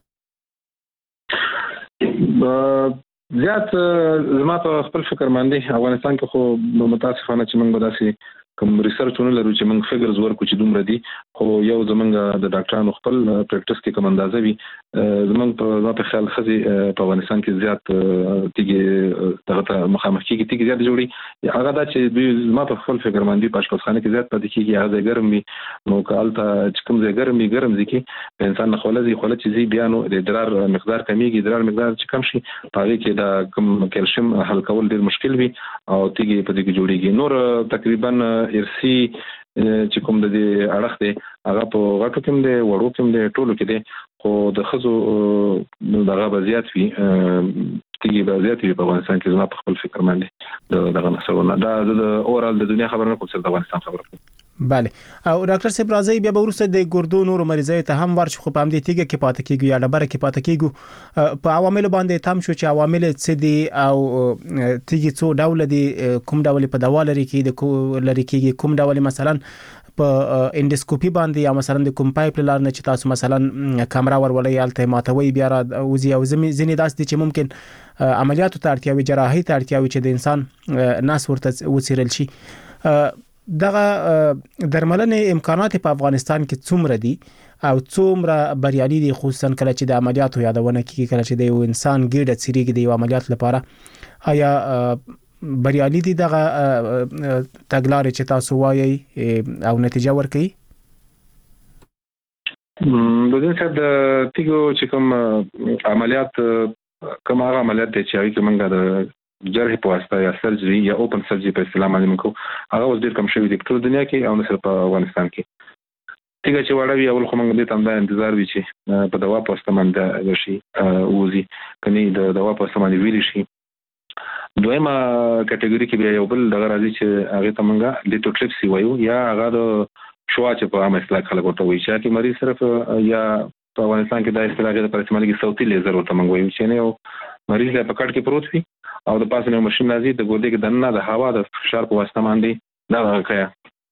زیات زما په خپل فکر باندې افغانستان کې خو متاسفانه چې موږ به داسې کوم ریسرچونه لرو چې موږ فګرز ورکو چې دومره دي خو یو زمونږ د ډاکټرانو خپل پریکټس کې کوم اندازه وي زمونږ په په خیال خزي په افغانستان کې زیات تیږي دغه مخامخ کېږي تیږي زیات جوړي هغه دا چې دوی زما په خپل فکر باندې په اشخاصخانه کې زیات پاتې کېږي هغه ګرم وي نو کالته چې کوم ځای ګرم وي ګرم ځکه په انسان خولزي خولت چې زی بیانو د ادرار مقدار کمیږي ادرار مقدار چې کم شي هغه کې دا کوم کلسیم حل کول ډیر مشکل وي او تیږي په دې کې جوړيږي. نور تقریبا ارسی چې کوم د دې اړخ دی هغه په غټو کې دی وړو کې دی ټولو کې دی خو د خزو دغه بزیات وی تیږي بزیات وی په افغانستان کې زما په خپل فکر باندې دغه مسله دا د اورال د دنیا خبر نه کوم څه د افغانستان خبره کوم. بله او ډاکټر صاحب راځي بیا به ورسته د ګردو نور مریضای ته هم ورشي خو په همدې تیږي کې پاتې کیږي یا ډبره کې پاتې کیږي په عوامل باندې تام شو چې عوامل څه دي او تیږي څو ډول دي کوم ډول په دوا لري کې د لري کې کوم ډول مثلا په انډوسکوپي باندې یا مثلا د کوم پایپ لار نه چې تاسو مثلا کیمرا ورولې الته ماتوي بیا را وزي او زمي داس دي چې ممکن عملیاتو ته اړتیا وي جراحي ته اړتیا وي چې د انسان ناس ورته وڅیرل شي. دغه درملنې امکانات په افغانستان کې څومره دي او څومره بریالي دي خصوصا کله چې د عملیاتو یادونه کیږي کله چې د یو انسان ګډه سریګ دی عملیات لپاره آیا بریالي دي دغه تګلارې چې تاسو وایي او نتیجه ورکړي؟ د دې څخه د تیګو چې کوم عملیات کوم هغه عملیات چې هغه کومه د جرح په واسطه یا سرجري یا اوپن سرجري په اصطلاح باندې موږ هغه اوس ډیر کم شوی دی په ټول دنیا کې او نه صرف په افغانستان کې. تیګه چې وړوي اول خو موږ دې تم دا انتظار وی چې په دوا په واسطه باندې وشي وزي کني د دوا په واسطه باندې ویل شي. دویمه کټګوري کې بیا یو بل دغه راځي چې هغه ته موږ لیټوټریپسي وایو یا هغه د شوا چې په عام اصطلاح خلک ورته وایي چې مریض صرف یا په افغانستان کې د اصطلاح د پرسمالي کې صوتي لیزر ورته موږ وایو چې نه مریض له پکړ کې پروت وي او د پاسه نو ماشين راځي د ګردې کې دنه د هوا د فشار په واسطه باندې دا راکیا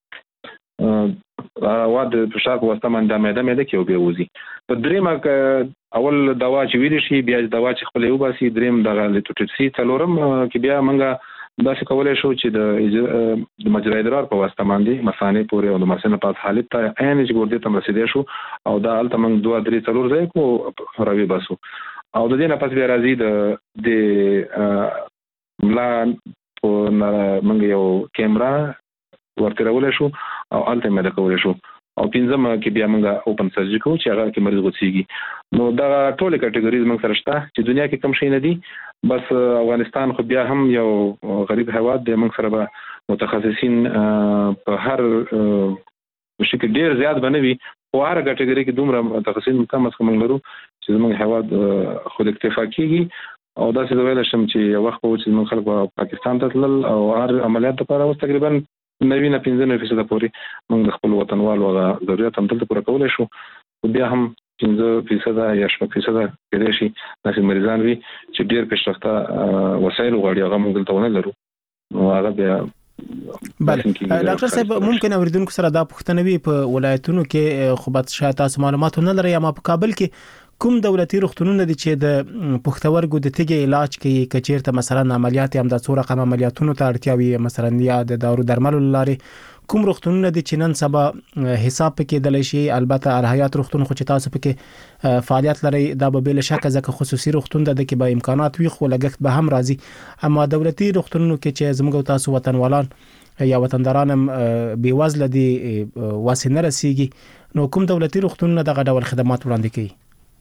ا وا د فشار په واسطه باندې د معده معده کې وبوزي. په دریمه اول دوا چې ویل شي بیا دوا چې خپل یو باسي دریم د لیټوټریپسي څلورم کې بیا موږ دا څه کولای شو چې د د مجرا ادرار په واسطه باندې مثانه پورې او د مثانه په حالت ته عین چې ګردې ته رسیدې شو او دا الته موږ دوه درې څلور ځای کو راوي باسو او د دې نه پس بیا راځي د د ملا په موږ یو کیمرا ورته راولې شو او الته مې کولای شو او پنځم کې بیا موږ اوپن سرجري کوو چې هغه کې مریض غوڅيږي. نو دا ټول کټګوریز موږ سره شته چې دنیا کې کم شي نه دي بس افغانستان خو بیا هم یو غریب هواد دی موږ سره به متخصصین په هر شکل ډیر زیات بنوي او هر کټګوري کې دومره متخصصین کم از کم لرو چې موږ هواد خود اکتفا کیږي او دا څه ویل شم چې یو وخت چې موږ خلک پاکستان ته تلل او هر عملیات لپاره اوس تقریبا نوي نه پنځه فیصد پورې موږ خپل وطنوالو غو ضرورت هم تل پوره کولای شو بیا هم پنځه فیصد یا شپږ فیصد کېدای شي چې مریضان وي چې ډیر پیشرفته وسایل غواړي هغه موږ دلته ونه لرو نو هغه بیا بله ډاکټر صاحب ممکن اوریدونکو سره دا پوښتنه وي په ولایتونو کې خو به شاید تاسو معلومات نه لرئ یا ما په کابل کې کوم دولتي روغتونونه دي چې د پښتورګو د تیږې علاج کوي کچیرته مثلا عملیات هم د څو رقم عملیاتونو ته اړتیا وي مثلا یا د دارو درملو لاري کوم روغتونونه د چنن سبا حساب کې د لشي البته الحیات روغتون خو چې تاسو پکې فعالیت لري دا به بل شک ځکه خصوصي روغتون د کې به امکانات وي خو لګښت به هم راځي اما دولتي روغتونونو کې چې زموږ تاسو وطنوالان یا وطندارانم بې وزله دي واسنه رسیږي نو کوم دولتي روغتونونه دغه ډول خدمات وړاندې کوي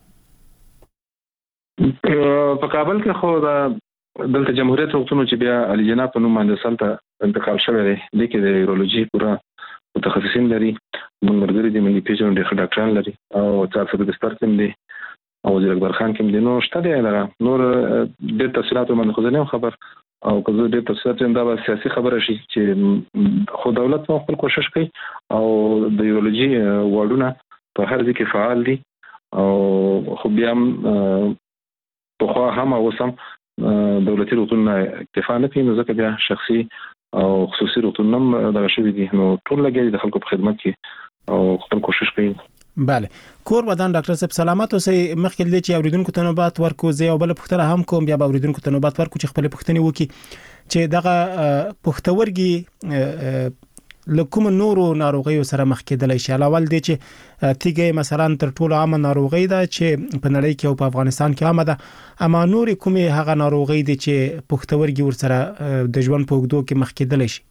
په کابل کې خو دا دلته جمهوریت روغتون چې بیا علي جناب په نوم باندې سلطه انتقال شوی دی د کې د یورولوژي پورا متخصصین لري موږ مرګري د ملي پیژن د ډاکټران لري او تاسو د بستر کې دي او وزیر اکبر خان کې دي نو شته دی نور د تفصیلاتو باندې خو نه خبر او که زه د تفصیلات هم دا سیاسي خبره شي چې خو دولت نو خپل کوشش کوي او د یورولوژي وارډونه په هر ځای کې فعال دي او خو بیا په خو هم اوسم دولتي روغتون اکتفا نه کوي نو ځکه بیا شخصي او خصوصي روغتون هم دغه شوي دي نو ټول لګي د خلکو په خدمت کې او خپل کوشش کوي بله کور ودان ډاکټر صاحب سلامات اوسئ مخکې لدې چې اوریدونکو ته نوبات ورکو زه یو بل پوښتنه هم کوم بیا به اوریدونکو ته نوبات ورکو چې خپل پوښتنې وکړي چې دغه پښتورګي لکوم نورو ناروغیو سره مخ کېدلی شي علاوه دې چې تیګه مثلا تر ټولو عامه ناروغي ده چې په نړۍ کې او په افغانستان کې عامه ده اما نور کومه هغه ناروغي دي چې پښتورګي ور سره د ژوند په وګړو کې مخ کېدلی شي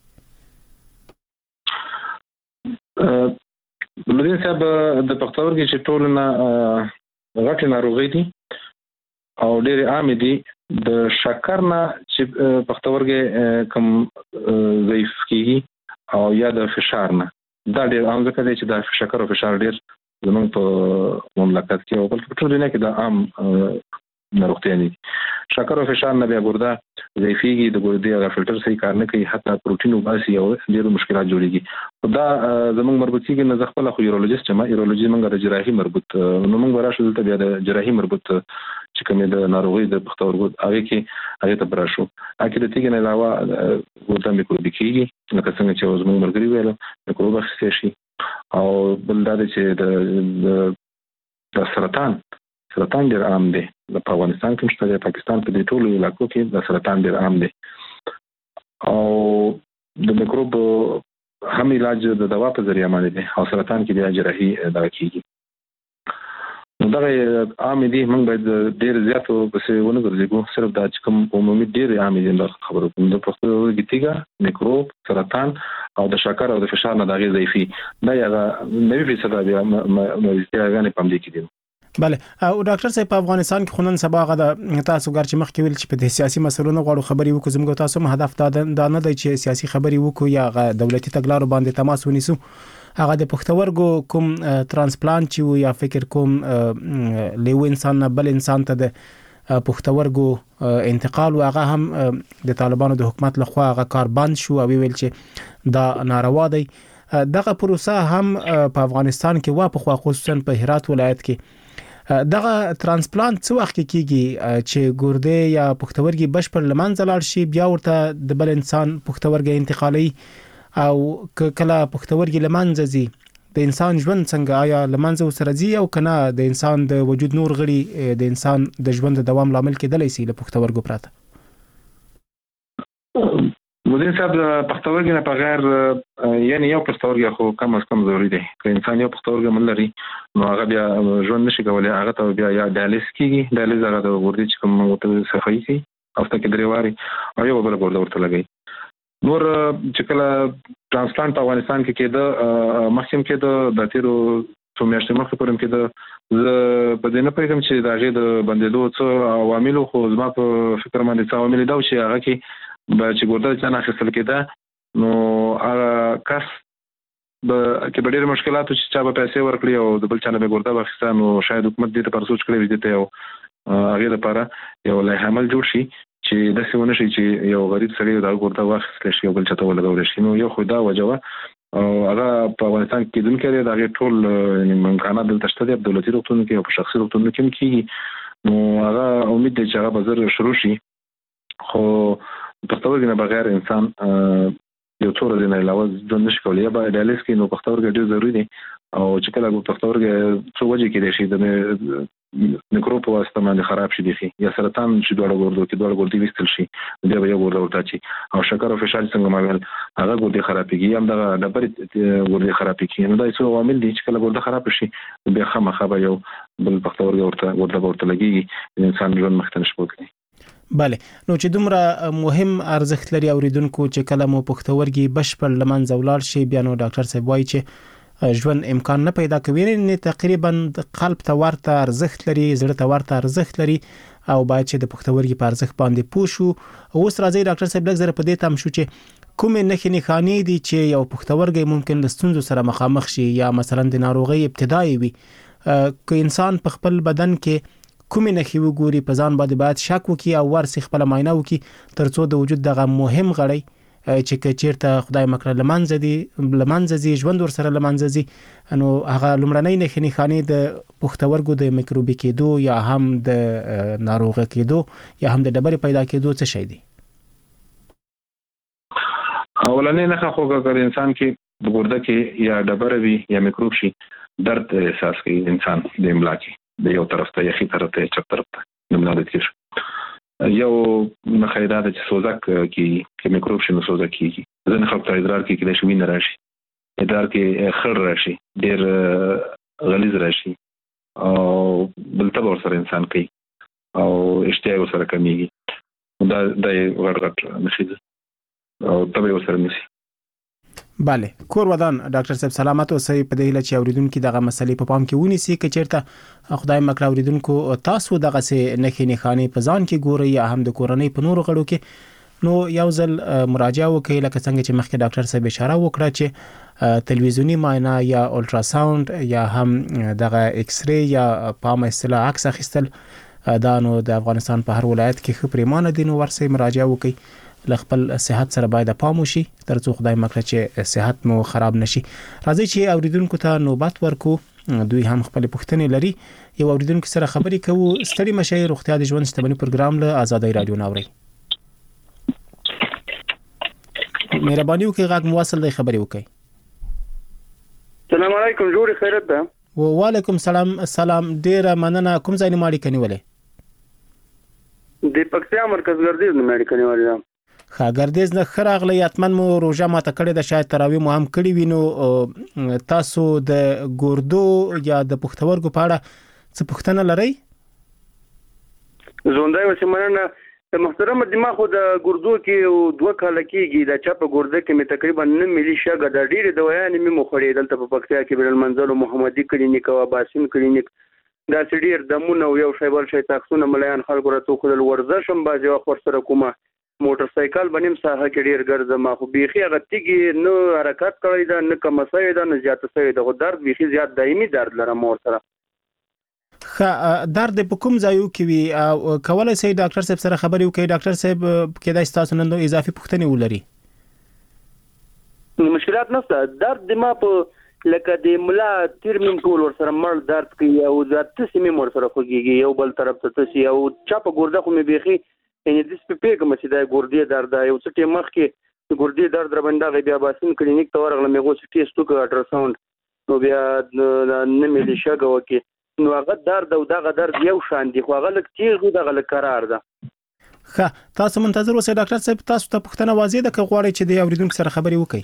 لدین صاحب د پښتورګي چې ټول نه غټه ناروغي دي او ډېر عام دي د شکر نه چې پښتورګي کم ضعیف کیږي او یا د فشار نه دا ډېر عام ځکه دی چې د شکر او فشار ډېر زموږ په مملکت کې او بلکې په ټول دنیا کې د عام ناروغتیا دي شکر او فشار نه بیا ګرده ضعیفيږي د ګردې هغه فلټر صحیح کار نه کوي حتی پروتین وباسي او ډېر مشکلات جوړيږي دا زموږ مربوط کیږي نه ځخ په خو یورولوژیست ما یورولوژي موږ د جراحي مربوط نو موږ راشه دلته بیا د جراحي مربوط چې کومه د ناروغي د پښتورګو هغه کې هغه ته براشو اکه د تیګ نه علاوه ګردې میکروبي کیږي لکه څنګه چې زموږ مرګري ویل میکروب اخیستي شي او بل دا چې د سرطان سرطان ډېر عام دی په افغانستان کې شته د پاکستان په دې ټولو علاقو کې د سرطان ډېر عام دی او د میکروب هم علاج د دوا په ذریعہ باندې دی او سرطان کې د جراحي دا کیږي نو دا عام دي موږ باید ډېر زیاتو په ونه ګرځېږو صرف دا چې کوم عمومي ډېر عام دي د خبرو کوم د پښتورګي تیګه میکروب سرطان او د شکر او د فشار نه دغه ضعیفي دا یو نوې فیصده بیا مریض غانې پم دي کېدل بله او ډاکټر صاحب په افغانستان کې خونن سبا غدا تاسو ګر چې مخکې ویل چې په سیاسي مسلو نه غواړو خبري وکړو زموږ تاسو هم هدف دا نه دی چې سیاسي خبري وکړو یا دولتي تګلارو باندې تماس ونیسو هغه د پښتورګو کوم ترانسپلانت چې یا فکر کوم لیو انسان نه بل انسان ته د پښتورګو انتقال او هغه هم د طالبانو د حکومت لخوا هغه کار بند شو او ویل چې دا ناروا دی دغه پروسه هم په افغانستان کې وا په خو خصوصا په هرات ولایت کې دغه ترانسپلانت څو وخت کېږي چې ګردې یا پښتورګي بشپړ لمنځه لاړ شي بیا ورته د بل انسان پښتورګي انتقالي او کله پښتورګي لمنځه ځي د انسان ژوند څنګه آیا لمنځه سره ځي او کنه د انسان د وجود نور غړي د انسان د ژوند د دوام لامل کېدلی شي له پښتورګو پراته مدیر صاحب پښتورګي نه بغیر یعنی یو پښتورګي خو کم از کم ضروري دی که انسان یو پښتورګي من لري نو هغه بیا ژوند نشي کولای هغه ته بیا یا ډایلیس کیږي ډایلیس هغه د ګردې چې کوم وته صفایي کوي هفته کې درې واري او یو بل ګرده ورته لګي نور چې کله ترانسپلانت په افغانستان کې کېده مخکې کېده د تیرو څو میاشتې مخکې پرم کېده زه په دې نه پوهېږم چې د هغې د بندېدو څه عواملو خو زما په فکر باندې څه عوامل دا و چې هغه کې چې ګرده چا نه اخیستل کېده نو هغه کس به کې به ډېرې مشکلات چې چا به پیسې ورکړي او د بل چا نه به ګرده واخیسته نو شاید حکومت دې ته پر سوچ کړی وي دې ته یو هغې دپاره یو لایحه عمل جوړ شي چې داسې ونه شي چې یو غریب سړی دا ګرده واخیستلی شي او بل چا ته ولګولی شي نو یو خو دا وجه وه او هغه په افغانستان کې کېدونکی دی د هغې ټول امکانات دلته شته دی په دولتي روغتونونو کې او په شخصي روغتونونو کې هم کېږي نو هغه امید دی چې هغه به زر شروع شي خو پښتورګي نه بغیر انسان یو څو ورځې نه علاوه ژوند نشي کولای. یا به ډایالیس کې نو پښتورګي ډېر ضروري دي او چې کله پښتورګي څو وجې کې دي شي د میکروب په واسطه باندې خراب شي دي یا سرطان چې دوړ ګردو کې دوړ ګردي وستل شي بیا به یو ګرد ورته شي او شکر او فشار څنګه ما ویل هغه ګردي خرابېږي هم دغه ډبرې ګردي خرابېږي. نو دا څو عوامل دي چې کله ګرد خراب شي بیا خامخا به یو بل پښتورګي ورته ګرد ورته لګي انسان ژوند مخته نشي کولی. بله نو چې دومره مهم ارزښت لري اوریدونکو چې کله مو پښتورګي بشپړ لمنځه ولاړ شي بیا نو ډاکټر صاحب وایي چې ژوند امکان نه پیدا کوي نه تقریبا قلب ته ورته ارزښت لري زړه ته ورته ارزښت لري او باید چې د پښتورګي په ارزښت باندې پوه شو. اوس راځي ډاکټر صاحب لږ زره په دې تام شو چې کومې نښې نښانې دي چې یو پښتورګي ممکن له ستونزو سره مخامخ شي یا مثلا د ناروغۍ ابتدایي وي که انسان په خپل بدن کې کومې نښې وګوري په ځان باندې باید شک وکړي او ورسې خپل معاینه وکړي ترڅو د وجود دغه مهم غړی چې چیرته خدای مکړه لمنځه دي لمنځه دي ژوند ور سره لمنځه دي نو هغه لومړنۍ نښې نښانې د پښتورګو د میکروبي کېدو یا هم د ناروغه کېدو یا هم د ډبرې پیدا کېدو څه شي دي؟ اولنې نښه خو اگر انسان کې د ګرده کې یا ډبره وي یا میکروب شي درد احساس کوي انسان د املا کې د یو طرف ته یخي طرف ته چپ طرف ته املا د تیر یو نخیدا د سوزک کې کې میکروب شنو سوزک کیږي ځنه خلک ته ادرار کې کې د شوینه راشي ادرار کې خړ راشي ډېر غلیظ راشي او بلته ور سره انسان کوي او اشتها ور سره کمیږي دا د ورغټ نشي او تبه ور سره نشي. بله کور ودان ډاکټر صاحب سلامت اوسئ په دې هیله چې اوریدونکو دغه مسلې په پام کې ونیسي که چیرته خدای مکړه اوریدونکو تاسو دغه سه نښې نښانې په ځان کې ګورئ یا هم د کورنۍ په نورو غړو کې نو یو ځل مراجعه وکړئ لکه څنګه چې مخکې ډاکټر صاحب اشاره وکړه چې تلویزیونی معاینه یا الټراساوند یا هم دغه ایکس ری یا په عامه اصطلاح عکس اخیستل دا نو د افغانستان په هر ولایت کې ښه پریمانه دي نو ورسې مراجعه وکړئ لخپل صحت سره باید پام وشي ترڅو خدای مکړه چې صحت مو خراب نشي. راځي چې اوریدونکو ته نوبت ورکو دوی هم خپل پوښتنې لري. یو اوریدونکو سره خبرې کوو ستړي مشي روغتیا د ژوند شتمنۍ پروګرام له آزادۍ رادیو ناوړي مهرباني وکړئ غږ مواصل دی خبرې وکړئ. السلام علیکم جوړ خیرت ده. وعلیکم سلام سلام ډیر مننه کوم ځای نه ماړی کنيولې د پکتیا مرکز ګردیز نه ماړی کنيولې ښه ګردیز نه خراغلی اتمن مو روزه ماته کړې د شاید تراوی مو هم کړی وینو تاسو د ګردو یا د پښتورګو په اړه څه پوښتنه لرئ؟ زوندای وسمنه محترم دماغ خو د ګردو کې دوه کال کېږي د چا په ګرده کې مې تقریبا نه ملي شګه د ډېرې دوايانې مې مخړې دلته په پکتیا کې بل منزل محمدي کلینیک او باسم کلینیک دا سړي دمونه یو شیبل شي تاکسونه مليان خلکو راته خو ورزش هم باځي وخت سره کومه موټر سایکل باندې ساحه کې ډیر ګرځم خو بيخي غتیږي نو حرکت کوي دا نه کم سوي دا نه زیات سوي دا درد بيخي زیات دایمي درد لرم مور سره. خ درد په کوم ځایو کې وي او کولای شي ډاکټر صاحب سره خبرې وکړي ډاکټر صاحب کې دا تاسو نن اضافي پوښتنه ولري؟ مشکلات نشته درد د ما په لکه د ملا تیرمن ټول ور سره مړ درد کوي او ذات سیمه مور سره خوږي یو بل طرف ته تسي او چا په ګرده خو مې بيخي ان دې سپې کوم چې د ګردې درد یو څه ټیم مخ کې ګردې درد ربنده بیا باسم کلینیک ته ورغلم مې غوښتي ټیسټ وکړ الټراساوند نو بیا نه مې لې شګه وکي نو هغه درد او دغه درد یو شان دي خو هغه لک تیغ دغه لک قرار ده. ښه تاسو منتظر اوسئ ډاکټر صاحب تاسو ته پوښتنه واضح ده که غواړئ چې د اوریدونکو سره خبرې وکړئ؟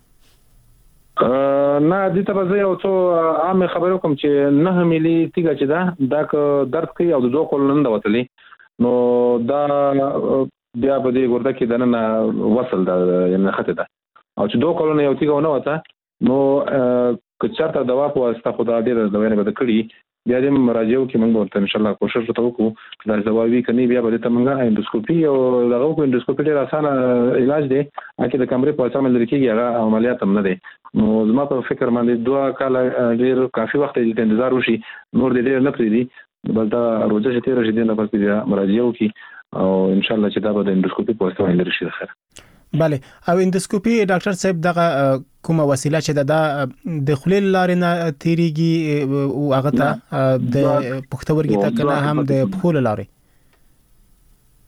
نه دې ته به یو څو عام خبرو کوم چې نه ملي تیګه چې دا دا درد کوي او د دوه کولن د وتلې نو دا بیا په دې ګرده کې د نن وصل دا یعنی خطه ده او چې دوه کولونه یو تیګه ونه وته نو که چارته دوا په واسطه خدا دې د دوی نه بد کړی بیا دې مراجعه وکړي موږ ورته ان شاء الله کوشش وکړو دا دواوی کني بیا به ته موږ اندوسکوپي او دغه کو اندوسکوپي ډیر اسانه علاج دی اکه د کمرې په اصل لري هغه عملیات هم نه دي نو زما په فکر باندې دوه کال ډیر کافي وخت دې انتظار وشي نور دې ډیر نه پریدي بل دا روزه چې تیر شي دې نه پس بیا مراجعه وکړي او ان شاء الله چې دا به د اندوسکوپي په واسطه باندې شي خیر. بله او اندوسکوپي ډاکټر صاحب دغه کومه وسیله چې د د خلیل لارې نه تیریږي او هغه ته د پښتورګي ته کنه هم د پخول لارې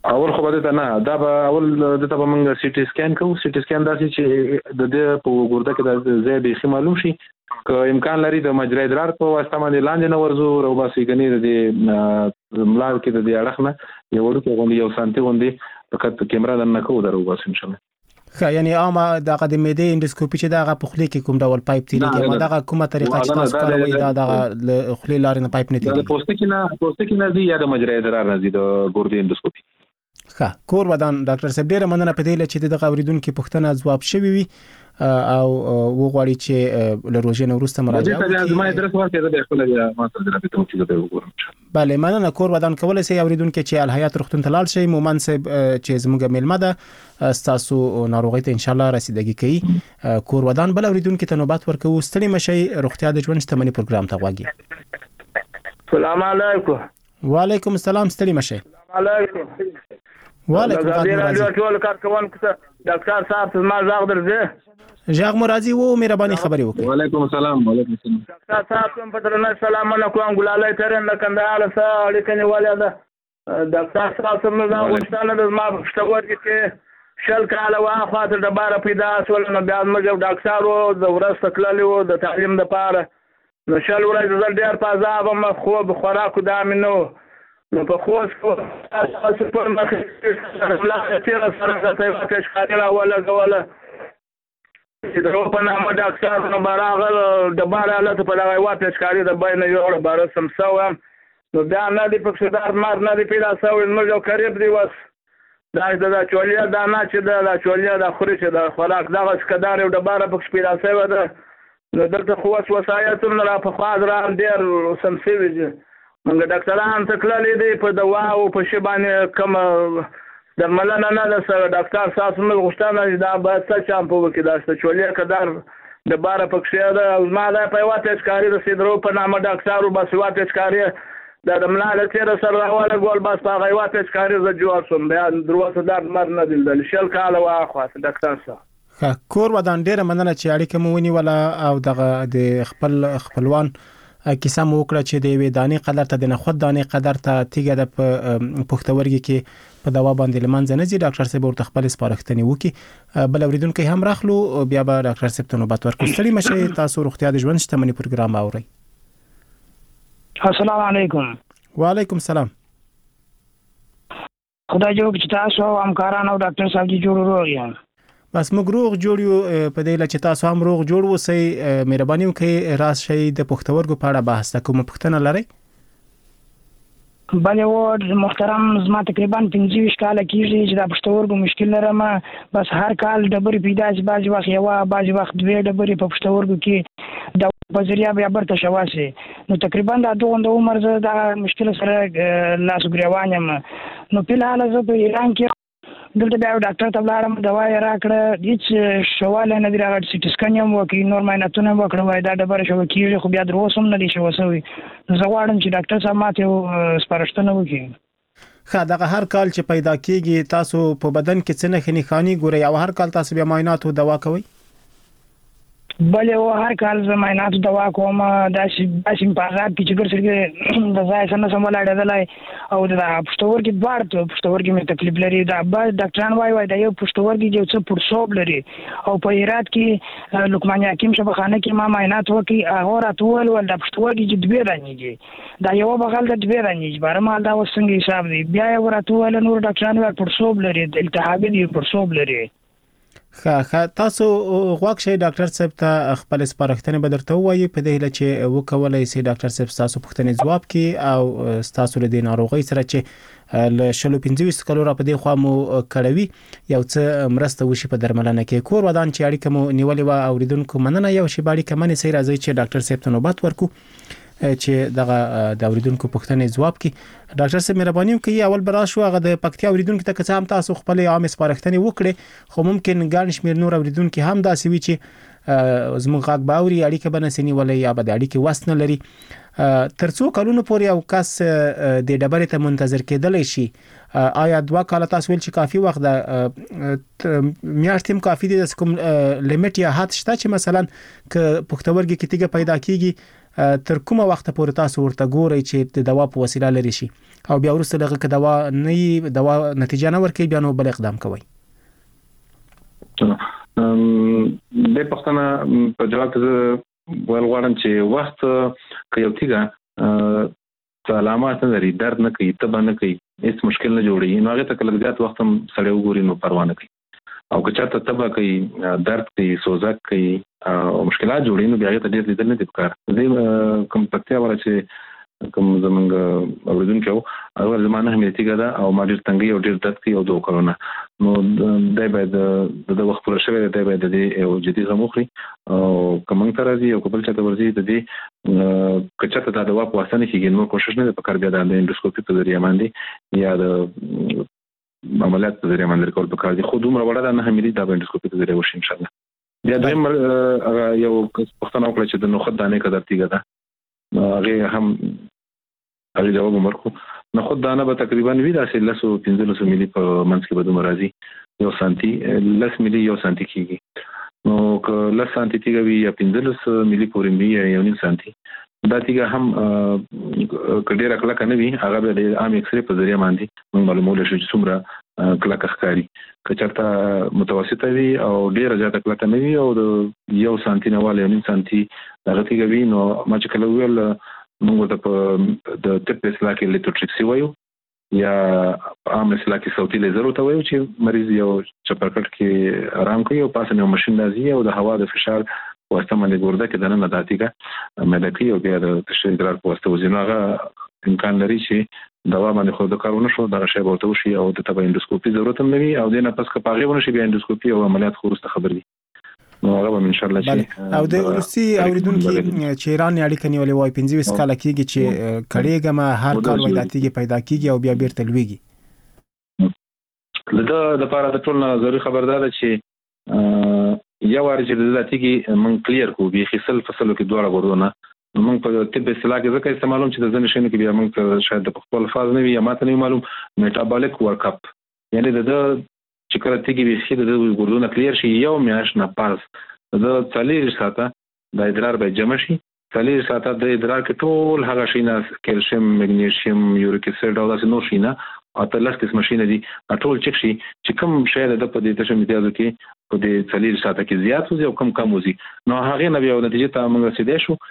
اول خو به نه دا به اول د ته به موږ سی ټي سکین کوو. سی ټي سکین داسې چې د دې په ګرده کې د ځای به معلوم شي که امکان لري د مجرا ادرار په واسطه باندې لاندې نه ورزو او باسي کني د ملار کې د دې اړخ نه یو ورته غونډي یو سانتي غونډي فقط کیمرا نه کوو درو بس ان شاء الله. خا یعنی عامه د قدمې د اندوسکوپي چې دغه په خلی کې کوم ډول پایپ تیریږي ما دغه کومه طریقه چې تاسو کاروي دا د خلی لارې نه پایپ نه تیریږي. د پوسټ کې نه پوسټ کې نه دی یا د مجرا ادرار نه دی د ګردې اندوسکوپي. خا کور ودان ډاکټر صاحب ډیره مننه په دې چې د اوریدونکو پوښتنه ځواب شوی وي او وګوري چې له روزنه ورسته مراجعه وکړي. زما ادرس ورکړه د خپل یا ما سره د ته چې د وګورم. بله مننه کور ودان کولای شي اوریدونکو چې الحیات روغتون ته لاړ شي مومن صاحب چې زموږ میلمه ده تاسو ناروغي ته ان شاء الله رسیدګي کوي. کور ودان بل اوریدونکو ته نوبت ورکو. ستړي مشي روغتیا د ژوند شتمنۍ پروګرام ته واګي. السلام علیکم. وعلیکم السلام. ستړي مشي. وعلیکم. وعلیکم السلام. ټول کارکونکو ته ډاکټر صاحب ته ما زغ درځه جاغ مرادي وو مهرباني خبري وکړه. وعلیکم السلام. وعلیکم السلام. ډاکټر صاحب کوم په درنه سلام علیکم ګلالای ترن د کندهار سره اړیکه نیولې ده. ډاکټر صاحب سم نه غوښتنه د ما پښتور کې شل کاله واخاطر د بار پیدا سول نو بیا موږ ډاکټر وو د ورسته کړلو د تعلیم د پاره نو شل ورځې زل ډیر پازاب ما خو به خوراک دامنو نو په خوښ کو تاسو په مخه لا تیر سره ته واکش خاطر ولا ولا چې درو په نامه ډاکټر نو براغل د بار حالت په لغوي واپس کاری د باندې یو بار سم سو نو بیا نه دی په څدار مار نه دی پیدا سو نو یو قریب دی وس دا د چولیا دا نه چې د چولیا د خوري چې د خوراک دغه څکدار یو د بار په پیدا سو ده نو دلته خو وسایت نه را په خاطر ډیر سم سوي موږ ډاکټران ته کړلې دي په دوا او په شی باندې کوم درملنه نه ده سره ډاکټر تاسو موږ غوښتنه دا به څه چامپ وکړي دا څه چولې کدار د بار پکښه ده او ما دا په واټ اسکاري د سیدرو په نامه ډاکټر او بس واټ اسکاري دا د ملاله تیر سره راواله ګول بس په واټ اسکاري ز جوړ شوم بیا دروازه دار مر نه دل شل کاله واخوا ډاکټر صاحب کور ودان ډیره مننه چې اړیکه مو ونی ولا او دغه د خپل خپلوان کیسه مو وکړه چې د وې دانې قدر ته د نخود دانې قدر ته تیګه د پښتورګي کې په دوا باندې لمنځ نه زی ډاکټر صاحب ورته خپل سپارښتنې وکي بل اوریدونکو هم راخلو بیا به ډاکټر صاحب ته نوبت ورکړو. ستړي مشه تاسو روغتیا د ژوند شتمنۍ پروګرام اورئ. السلام علیکم. وعلیکم السلام. خدای جو چې تاسو او همکارانو ډاکټر صاحب دې جوړ وروړي بس موږ روغ جوړ یو په دې لچ تاسو هم روغ جوړ وسی مهرباني وکړئ راز شي د پښتورګو په اړه بحث کوم پښتنه لري. بله و محترم زما تقریبا پنځه ویشت کاله کېږي چې د پښتورګو مشکل لرم بس هر کال ډبرې پیدا شي بعضې وخت یوه بعضې وخت دوې ډبرې په پښتورګو کې د په ذریعه بیا برته شوا سي نو تقریبا د دوه عمر زه د مشکل سره لاس ګریوان یم نو په حال زه په ایران کې دلته بیا ډاکټر ته لاړم دوا یې راکړه هیڅ شواله نه دی راغلی سي ټي سکن هم وکړي نور معاینتونه هم وکړه وایي دا ډبره شوه کېږي خو بیا در اوس هم نه دی شوه سوی نو زه غواړم چې ډاکټر صاحب ماته یو سپارښتنه وکړي. ښه دغه هر کال چې پیدا کېږي تاسو په بدن کې څه نښې نښانې ګورئ او هر کال تاسو بیا معاینات او دوا کوئ؟ بله و هر کال زه معاینات دوا کوم داسې داسې په عذاب کې چې ګرځېږي د ځای سره نه سم ولاړېدلی او د پښتورګي دواړه پښتورګي مې تکلیف لري دا بعض ډاکټران وایي وایي دا یو پښتورګي یو څه پړسوب لري او په هرات کې لقمان حکیم شفاخانه کې ما معاینات وکړي هغه راته وویل ویل دا پښتورګي چې دوې رانیږي دا یوه بغل د دوې رانیږي بهرمحال دا اوس څنګه حساب دی بیا یې راته وویل نور ډاکټران وایي پړسوب لري التهابي دی پړسوب لري. ښه ښه تاسو غواړئ شئ ډاکټر صاحب ته خپل سپارښتنې به درته ووایي په دې هیله چې وکولای شي ډاکټر صاحب تاسو پوښتنې ځواب کړي او تاسو له دې ناروغۍ سره چې له شلو پنځه ویشت کلو را په دې خوا مو کړوي یو څه مرسته وشي په درملنه کې. کور ودان چې اړیکه مو نیولې وه اوریدونکو مننه یو شی باندې کمنې سي راځي چې ډاکټر صاحب ته نوبت ورکو چې دغه د اوریدونکو پوښتنې ځواب کړي. ډاکټر صاحب مهرباني وکړئ اول برا شو هغه د پکتیا اوریدونکو ته که هم تاسو خپل عام سپارښتنې وکړي خو ممکن ګڼ شمېر نور اوریدونکو هم داسې وي چې زموږ غاګ باوري اړیکه بنسنی ولې یا به د اړیکه وسنه لري ترڅو کلونو پورې او کس د ډبرې ته منتظر کېدلی شي آیا دوه کال تاسو ویل چې کافي وخت د میاشتې کافي دي د کوم لیمټ یا حد شته چې مثلا ک پښتورګي کې تیګه پیدا کیږي تر کومه وخت پورې تاسو ورته ګورئ چې د دوا په وسیله لري شي او بیا وروسته دغه ک دوا نه دوا نتیجه نه ورکوي بیا نو بل اقدام کوي د پښتنه په جواب ول غواړم چې وخت کې یو تیګه علامات نه لري درد نه کوي تبه نه کوي هیڅ مشکل نه جوړي نو هغه ته کله زیات وخت هم سړی وګوري نو پروا نه کوي او که چاته تبه کوي درد کوي سوزک کوي او مشکلات جوړي نو بیا ته ډېر لیدل نه دي پکار زه کوم پکتیا ولا چې کوم زمونږ اوریدونکو هغه زمانه هم تیګه ده او ما ډېر تنګي او ډېر درد کوي او دوه کرونا نو دای باید د وخت پر شوی دی باید د یو جدي غموخري او کوم تر راځي او قبل چاته ورځي د دې کچته د دوا په واسطه نه کیږي نو کوشش نه وکړ بیا د انډوسکوپي په ذریعہ باندې یا د عملیات په ذریعہ باندې کول پکار دي خو دومره وړه ده نه همېلي د انډوسکوپي په ذریعہ وشي ان شاء الله بیا دویم یو پښتنه وکړه چې د نخود دانې قدر تیګه ده هغه هم هغه جواب ورکړو نخود دانه به تقریبا وی داسې لسو پنځلسو ملي په منځ کې به دومره راځي یو سانتي لس ملي یو سانتي کیږي نو که لس سانتي تیګه وي یا پنځلس ملي پورې وي یا یو نیم سانتي دا تیګه هم کډیر کله کنه وي هغه به د عام ایکس ری په ذریعہ باندې موږ معلومول شو چې څومره کله ښکاری که چېرته متوسطه وي او ډیره زیاته کله نه وي او د یو سانتي نه والا یو نیم سانتي دغه تیګه وي نو ما چې کله ویل موږ ته په د طب اصطلاح کې لیتوټریکسي وایو یا عام اصطلاح کې صوتي لیزر ته وایو چې مریض یو چپرکټ کې آرام کوي او پاسه یو ماشين راځي او د هوا د فشار واسطه باندې ګورده کې دنه نتاتیګه مې دکی او بیا د تشریح ادرار په واسطه وزنغه امکان لري چې دوا باندې خو د کارونه شو د شی ورته وشي او د تبع انډوسکوپي ضرورت هم نه وي او دنه پس که پاغي ونه شي بیا انډوسکوپي او عملیات خو ورسته خبر دي نو هغه ان شاء الله چې او د روسي اوریدونکو چې ایران اړیکه نیولې وای پنځه ویس کال کېږي چې کړيګه ما هر کال ولاتیږي پیدا کیږي او بیا بیرته لويږي لدا د لپاره د ټول ضروري خبردار چې یو ورځ د لاتیږي من کلیر کو به خصل فصلو کې دوړه ورونه موږ په طب اصطلاح کې ځکه استعمالوم چې د ځنې شنو کې بیا موږ شاید د خپل فاز نه وي یا ماته نه معلوم میټابولیک ورک اپ یعنی د چې کله تیږي به خېد د ګردونه کلیر شي یو میاش نه پاس د څلور ساعته د ادرار به جمع شي څلور ساعته د ادرار کې ټول هغه شینه کلسیم مګنیشیم یوریک اسید او داسې نور شینه او تلس کس ماشینه دي ټول چک شي چې کوم شی د په دې تشم امتیازو کې په دې څلور ساعته کې زیات وزي او کم کم وزي نو هغه نه بیا د نتیجې ته موږ رسیدای شو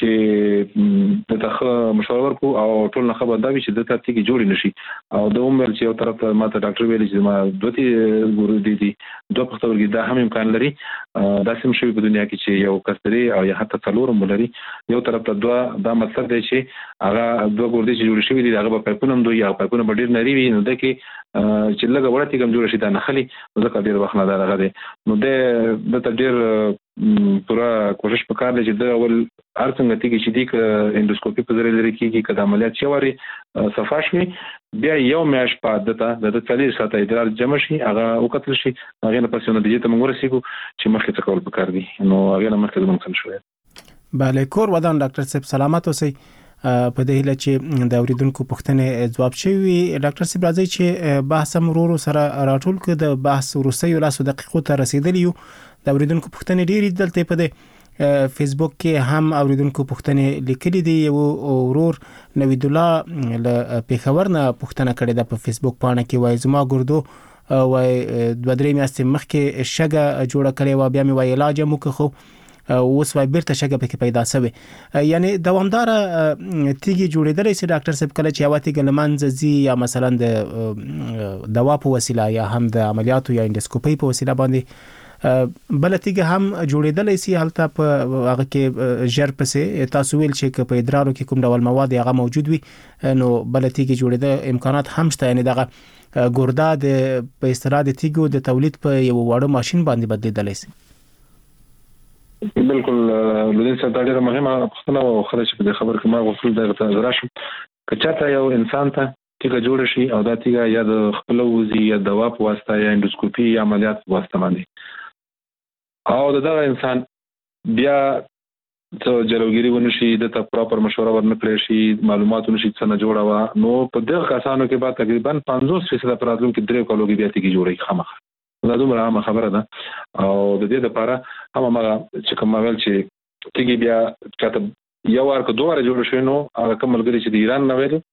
چې دغه مشوره ورکو او ټول نه خبر دا وی چې د ترتیب جوړ نشي او د عمر چې یو طرف ته ماته ډاکټر ویل چې ما دوتي ګورو دي دي دوه پښتورګي دا هم امکان لري دا سم شوی په دنیا کې چې یو کستري او یا حتی څلورم لري یو طرف ته دوه دا مطلب دی چې هغه دوه ګوردي چې جوړ شوی دي هغه په پایپونم دوی یا پایپونه ډیر نری وي نو د کې چې لږه وړه تیګم جوړ شي دا نه خلی ځکه ډیر وخت نه دا راغلی نو د د ډیر پورا کوشش وکړل چې د اول ارڅنګ تی کې چې د انډوسکوپي په ذریعہ لري کېږي کله عملیات شواري صفاشوي بیا یو میاش په دته د څلور ساعته ادرار جمع شي هغه وکتل شي هغه نه پسونه د دې ته موږ رسیدو چې مخکې څه کول پکار دي نو هغه نه مخکې موږ څه شوې bale کور ودان ډاکټر صاحب سلامات اوسئ په دې هله چې د اوریدونکو پوښتنې جواب شوی ډاکټر صاحب راځي چې بحث مرورو سره راټول کړ د بحث وروسته یو لاسو دقیقو ته رسیدلی یو د اوریدونکو پوښتنې ډېری دلته په دې فیسبوک کې هم اوریدونکو پوښتنې لیکلي دي یو ورور نوید الله له پیښور نه پوښتنه کړې ده په فیسبوک باندې کې وایي زما ګردو وای دوه درې میاشتې مخکې شګه جوړه کړې و بیا مې وای علاج مو خو اوس وای بیرته شګه پکې پیدا شوه یعنی دوامدار تیږي جوړېدلې سي ډاکټر صاحب کله چې اواتی ګلمنځ زی یا مثلا د دوا په وسیله یا هم د عملیاتو یا انډوسکوپي په وسیله باندې بلتیګه هم جوړېدلې سي حالت په هغه کې ژر پسې تاسو ویل چې په ادرارو کې کوم ډول مواد هغه موجود وي نو بلتیګه جوړېده امکانات هم شته یعنی دغه ګردا د په استراد تیګو د تولید په یو وړو ماشين باندې بدلیدلې سي بالکل لدین څه ډېره مهمه پوښتنه او خلک په دې خبر کې ما غوښتل دغه ته راشم کچاته یو انسان ته تیګه جوړ شي او دا تیګه یا د خپل وزي یا دوا په واسطه یا انډوسکوپي یا عملیات په واسطه باندې او دغه انسان بیا څه جلوګيري ونشي د ته پراپر مشوره ورنکړي شي معلومات ونشي څه نه جوړاوه نو په دغه کسانو کې به تقریبا پنځوس فیصد پراتلون کې درې کالو کې بیا تیږي جوړي خامخ دا دومره عامه خبره ده او د دې لپاره هم هغه چې کوم ویل چې تیږي بیا کته یو ورکو دوه واره جوړ شي نو هغه کوم ملګری چې د ایران نه ویل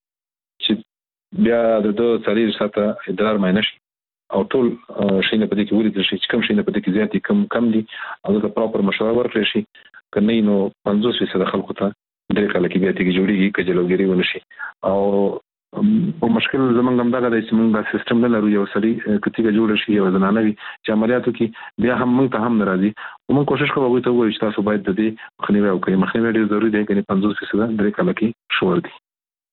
چې بیا د دوه سړي سره ادرار مې نشي او ټول شینه په دې کې ولې شي چې کوم شینه په دې کې زیاتې کم کم دي او د پراپر مشوره ورکړي شي کنه نو پنځوس فیصد خلکو ته درې کال کې بیا تیږي جوړیږي کجلوګيري ونشي او په مشکل زمونږ هم دا د سیمه سیستم نه لرو یو سړي کتیګه جوړ شي او زنانه وي چې عملیاتو کې بیا هم موږ ته هم ناراضي موږ کوشش کوو ته وایو چې تاسو باید د دې مخنیوي وکړئ مخنیوي ډیر ضروري دی کنه پنځوس فیصد درې کال کې شور دي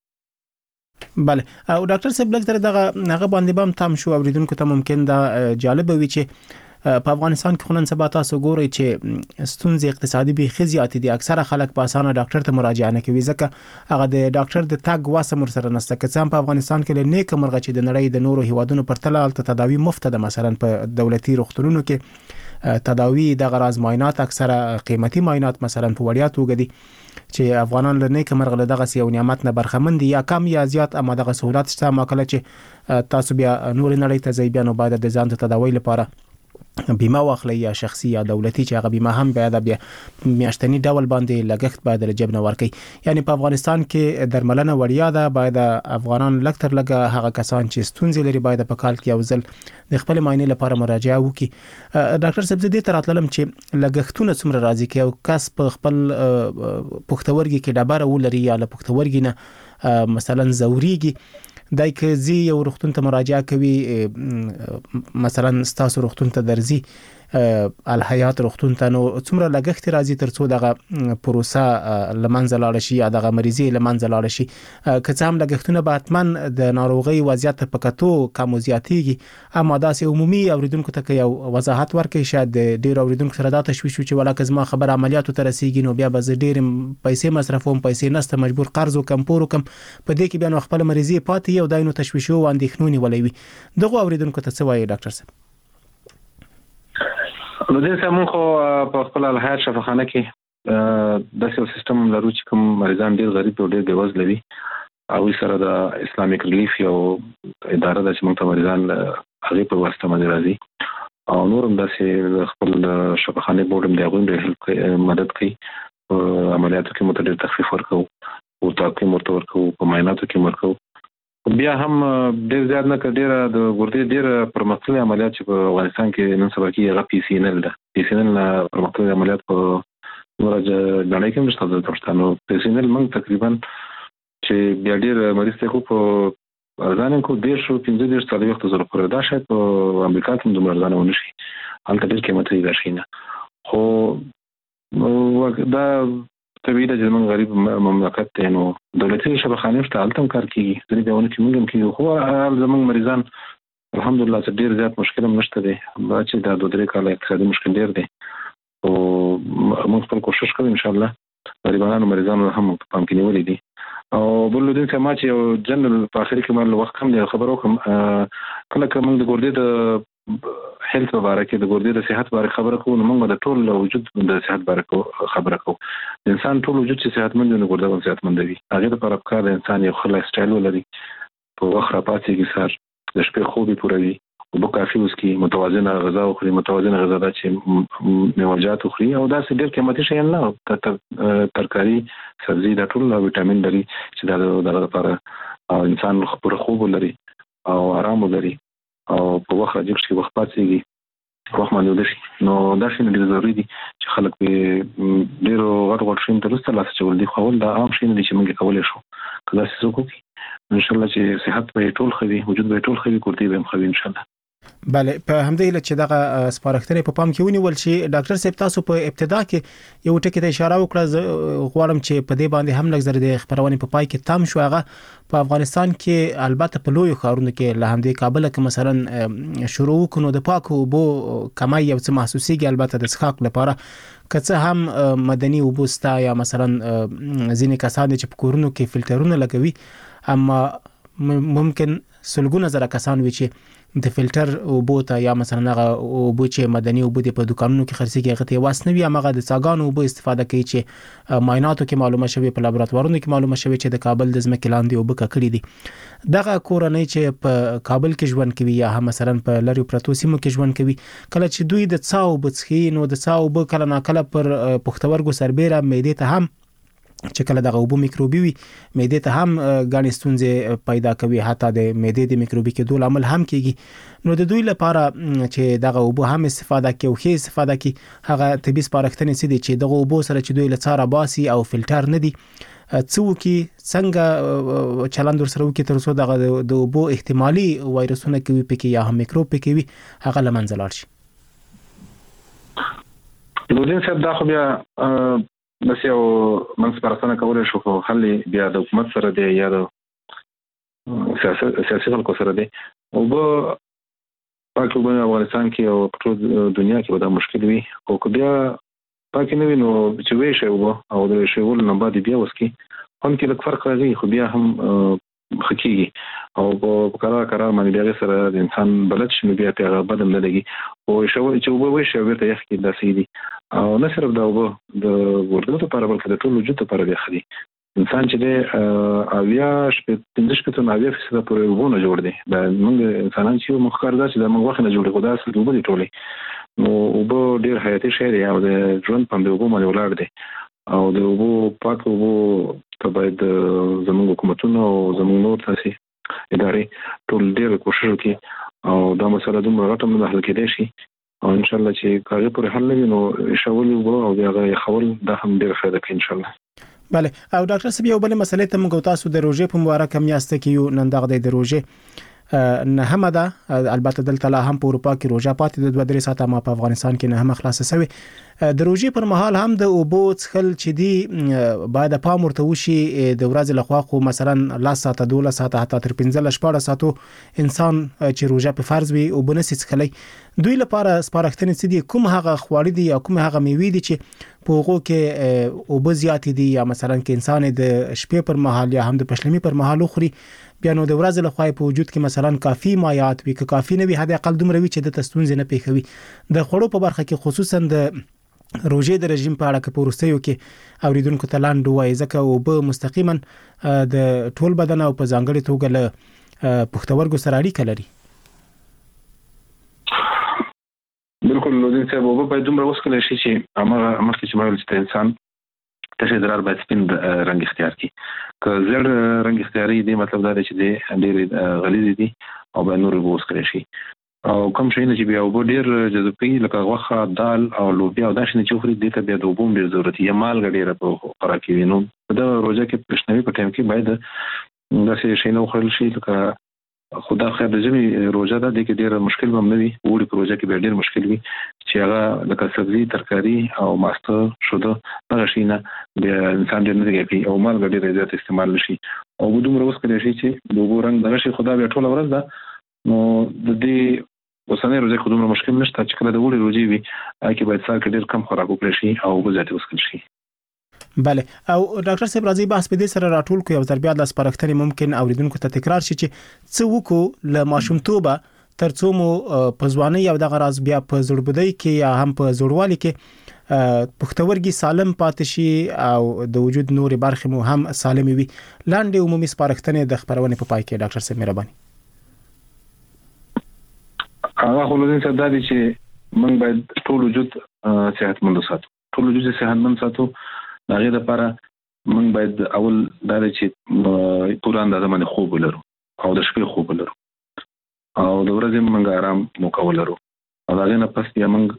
بله او ډاکټر صاحب لږ تر دغه هغه باندې بم تام شو اوریدونکو ته ممکن دا جالب وي چې په افغانستان کې خلک سبا تاسو ګوري چې ستونزې اقتصادي به خزيات دي اکثره خلک په اسانه ډاکټر ته مراجعه نه کوي ځکه هغه د ډاکټر د تاګ واسه مر سره نسته که څنګه په افغانستان کې نیک مرغه چې د نړۍ د نورو هیوادونو پر تلال ته تداوی مفت ده مثلا په دولتي روغتونونو کې تداوی د غراز معاینات اکثره قیمتي معاینات مثلا په وړیا توګه دي چې افغانان له نیک مرغه له دغه یو نعمت نه برخمن دي یا کم یا زیات اما دغه سہولت شته ما کله چې تاسو بیا نور نړۍ ته ځي بیا نو باید د ځان ته تداوی لپاره بیمه واخلي یا شخصي یا دولتي چې هغه بیمه هم باید بیا میاشتنی ډول باندې لګښت باید له جیب نه ورکړي یعنی په افغانستان کې درملنه وړیا ده باید افغانان لږ تر لږه هغه کسان چې ستونزې لري باید په کال کې یو ځل د خپل معاینې لپاره مراجعه وکړي ډاکټر صاحب زه دې تر اتلم چې لګښتونه څومره راځي کې او کس په خپل پښتورګي کې ډبره ولري یا له پښتورګي نه مثلا زوريږي دای که زی یو روغتون ته مراجعه کوي مثلا ستاسو روغتون ته درځي الحیات روغتون ته نو څومره لګښت راځي ترڅو دغه پروسه لمنځه لاړ شي یا دغه مریضي لمنځه لاړ شي که څه هم لګښتونه به حتمن د ناروغي وضعیت په کتو کم زیاتېږي اما داسې عمومي اوریدونکو ته یو وضاحت ورکړي شاید ډیر اوریدونکو سره دا تشویش چې ولاکه زما خبر عملیاتو ته رسیږي نو بیا به ډیر پیسې مصرفوم پیسې نسته مجبور قرض وکم پور وکم په دې کې بیا نو خپل مریضي پاتې یو داینو تشویش او اندېښنونی ولوي دغه اوریدونکو ته څه وایي ډاکټر صاحب نو دې سمون خو په خپل الحیات شفاخانه کې د یو سیستم لرو چې کوم مریضان ډیر غریب او ډیر بېوزله وي او سره د اسلامیک ریلیف یو اداره د چې موږ ته مریضان هغه په واسطه باندې راځي او نورم د خپل شفاخانه بورډ هم دی هغه هیلپ مدد کوي عملیاتو کې متډیر تخفیف ورکو او تاکي مرتور ورکو په معایناتو کې ورکو بیا هم ډیر زیات نه کډیر د ګردې ډیر پرمختللي عملیات چې په افغانستان کې نن سبا کې هغه پی سی ان ال ده پی سی ان ال پرمختللي عملیات په نورج غړي کې مشته د پښتنو پی سی ان ال موږ تقریبا چې بیا ډیر مریض ته خو په ځانن کو ډیر شو پنځه ډیر څلور وخت زره پر دا شاید په امریکا کې دومره ځانونه ونشي هلته ډیر قیمتي ده شي نه خو دا طبیعي د زمون غریب مملکت ته نو دولتي شبخانه شته التم کار کیږي ځینې دیونه کې موږ کې خو زمون مریضان الحمدلله چې ډیر زیات مشکل هم نشته دي دا چې دا دوه درې کال اقتصادي مشکل ډیر دي او موږ خپل کوشش کوو ان شاء الله غریبانو مریضانو هم په پام کې نیولې دي او بل دې چې ما چې یو جنرال په اخر کې مال وخت کم دی خبرو کوم کله کوم د ګردې د هیلث مبارکه د ګردې د صحت مبارک خبره کوو نو موږ د ټول وجود د صحت مبارک خبره کوو د انسان ټول وجود چې صحتمند نه ګرده او صحتمند وي هغه د پرپکار د انسان یو خلک سټایل ولري په وخت راپاتې کې سر د شپې خوبي پوروي او په کافي اوس کې متوازنه غذا او خوري متوازنه غذا د چې میوه‌جات خوري او دا ډېر قیمتي شی نه ترکاری سبزی د ټول ویټامین لري چې د لپاره انسان خپل خوب لري او آرام لري او په وخت راځي چې وخت پاتېږي وخت باندې ودشي نو دا شی ډېر ضروري دي چې خلک په ډېرو غټ غټ شین ترسته لاس چول دي خو دا عام شی نه دي چې موږ کولای شو کله چې څوک ان شاء الله چې صحت به ټول خوي وجود به ټول خوي کوړتي به خوي ان شاء الله بله په همدې لته چې دغه سپارښتنې په پام کې ونیول شي ډاکټر صاحب تاسو په ابتدا کې یو ټکی ته اشاره وکړه غواړم چې په دې باندې هم لږ زره د خبرونه په پای کې تام شو هغه په افغانستان کې البته په لوی ښارونو کې له همدې کابل کې مثلا شروع کونو د پاکو بو کمای یو څه محسوسيږي البته د څښاک لپاره که هم مدني وبستا یا مثلا ځینې کسان چې په کورونو کې فلټرونه لګوي اما ممکن سلګونه زره کسان وي چې د فلټر اوبو ته یا مثلا هغه اوبو چې مدني اوبو د په دکانونو کې خرڅيږي هغه ته واس نه وي، هغه د څاګانو اوبو استفاده کوي چې معایناتو کې معلومه شوی، په لابراتوارونو کې معلومه شوی چې د کابل د ځمکې لاندې اوبه ککړې دي. دغه کورنۍ چې په کابل کې ژوند کوي یا هم مثلا په لری پرتو سیمو کې ژوند کوي، کله چې دوی د څاو بڅخي نو د څاو به کله ناکله پر پښتورګو سربېره معدې ته هم چې کله دغه اوبو میکروبي وي معدې ته هم غاڼې ستونزې پیدا کوي، حتی د معدې د میکروبي کېدو لامل هم کیږي. نو د دوی لپاره چې دغه اوبو هم استفاده کوي او ښه استفاده کوي، هغه طبي سپارښتنې څه دي چې دغه اوبو سره چې دوی له څاره باسي او فلټر نه دي څو کې څنګه چلند ورسره وکړي تر څو دغه د اوبو احتمالي وایرسونه کوي پکې یا هم میکروب پکې وي هغه لمنځه لاړ شي. لودین صاحب دا خو بیا بس یو منځ پرسنه کولای شو خو حل بیا د حکومت سره دی یا د سیاسي خلکو سره دی. او به پاک اوبه افغانستان کې او په ټول دنیا کې به دا مشکل وي، او که بیا پاک نه وي نو چې وی شي اوبه او د شیول نه بعد بیا وسکي هم کې لږ فرق راځي، خو بیا هم خکېږي او په قرار قرار باندې بیا سره د انسان بلد شنو بیا ته بدم نه لګي او شو چې اوبه وی شي ورته یخ کې داسې دي. او نه صرف دا اوبه د ورګو ته لپاره بلکې د ټول وجود لپاره دی خدي. انسان چې د اویا شپږ پنځه شپږ نه اویا فیصد پورې وونه جوړ دي. دا موږ انسانان چې موږ کار داسې د موږ وخت نه جوړ خدا اصل اوبه دي ټولې. نو اوبه ډیر حیاتي شی دی او د ژوند په اوبو باندې ولاړ دی او د اوبو پاک اوبو ته باید زموږ حکومتونه او زموږ نور تاسې ادارې ټول ډیر کوشش وکړي او دا مسله دومره غټه نه حل کېدای شي او ان شاء الله چې کاري پر حل نه نو شاول او هغه خول دا هم ډیر فائدہ کوي ان شاء الله. بله او ډاکټر صاحب یو بل مسلې ته موږ تاسو د روزې په مبارک میاشت کې یو نن دغه د روزې نه هم ده البته دلته لا هم په اروپا کې روزه پاتې د دوه درې ساعته ما په افغانستان کې نه هم خلاص شوی. د روزې پر مهال هم د اوبو څخل چې دی باید پام ورته وشي د ورځې لخوا خو مثلا لا ساعته دوله ساعته حتی تر پنځه شپږ ساعتو انسان چې روزه په فرض وي او بنسي څخلی دوی لپاره سپارښتنې څه دي، کوم هغه خواړه دي یا کوم هغه میوې دي چې په هغه کې اوبه زیات دي یا مثلا کې انسان د شپې پر مهال یا هم د پښلمي پر مهال خوري بیا نو د ورځې لخوا په وجود کې مثلا کافي مایات وي که کافي نه وي حد اقل دومره وي چې د تستونز نه پیښوي. د خړو په برخه کې خصوصا د روزې د رژیم په اړه کې پورستیو کې اوریدونکو ته لاندې وایي ځکه او به مستقیما د ټول بدن او په ځانګړي توګه له پښتورګو سره اړیکه لري. بالکل لودین صاحب اوبه باید دومره وسکل شي چې امر مخکې چې مایل چې انسان تشه درار باید سپین رنگ اختیار کی که زړ رنگ اختیاري دی مطلب دا دی چې د ډېر غلیظ دي او به نور وبوس کړی شي او کوم شي نه چې بیا وبو ډېر جذبي لکه غوښه دال او لوبیا او دا شنه چې خوري د ته بیا د وبو ډېر ضرورت یې مال غډېره په خوراکي وینو دا روزه کې پښنوي په ټیم کې باید دا شي نه خورل شي لکه خدا خیر د جمی روزه ده د کې ډېر مشکل هم نه وي وړي پروژه کې به ډېر مشکل وي چې هغه لکه سبزي ترکاری او ماسته شوده هغه شي نه د انسان ډېر نه کوي او مال ډېر زیات استعمال شي او دومره اوس کړی شي چې د وګورن دغه شي خدا به ټول ورځ ده نو د دې اوسنۍ روزه خو دومره مشکل نشته چې کله د وړي روزي وي هغه باید سال کې ډېر کم خوراک وکړي شي او وزت وسکل شي. بله او ډاکټر صاحب راځي بحث په دې سره راټول کو یو تر بیا د سپارښتنې ممکن اوریدونکو ته تکرار شي چې څه وکړو ل ماشومتوبه ترڅو مو په ځواني او دغه راز بیا په زړبدۍ کې یا هم په زړوالي کې پښتورګي سالم پاتې شي او د وجود نور برخې مو هم سالم وي. لاندې عمومي سپارښتنې د خبرونه په پای کې ډاکټر صاحب مهرباني. هغه خلودین صاحب دا دي چې موږ باید ټول وجود صحتمند وساتو ټول وجود صحتمند ساتو. هغه لپاره موږ باید اول دا چې پوره اندازه باندې خوب ولرو او د شپې خوب ولرو او د ورځې موږ آرام وکول ولرو او هغه نه پس بیا موږ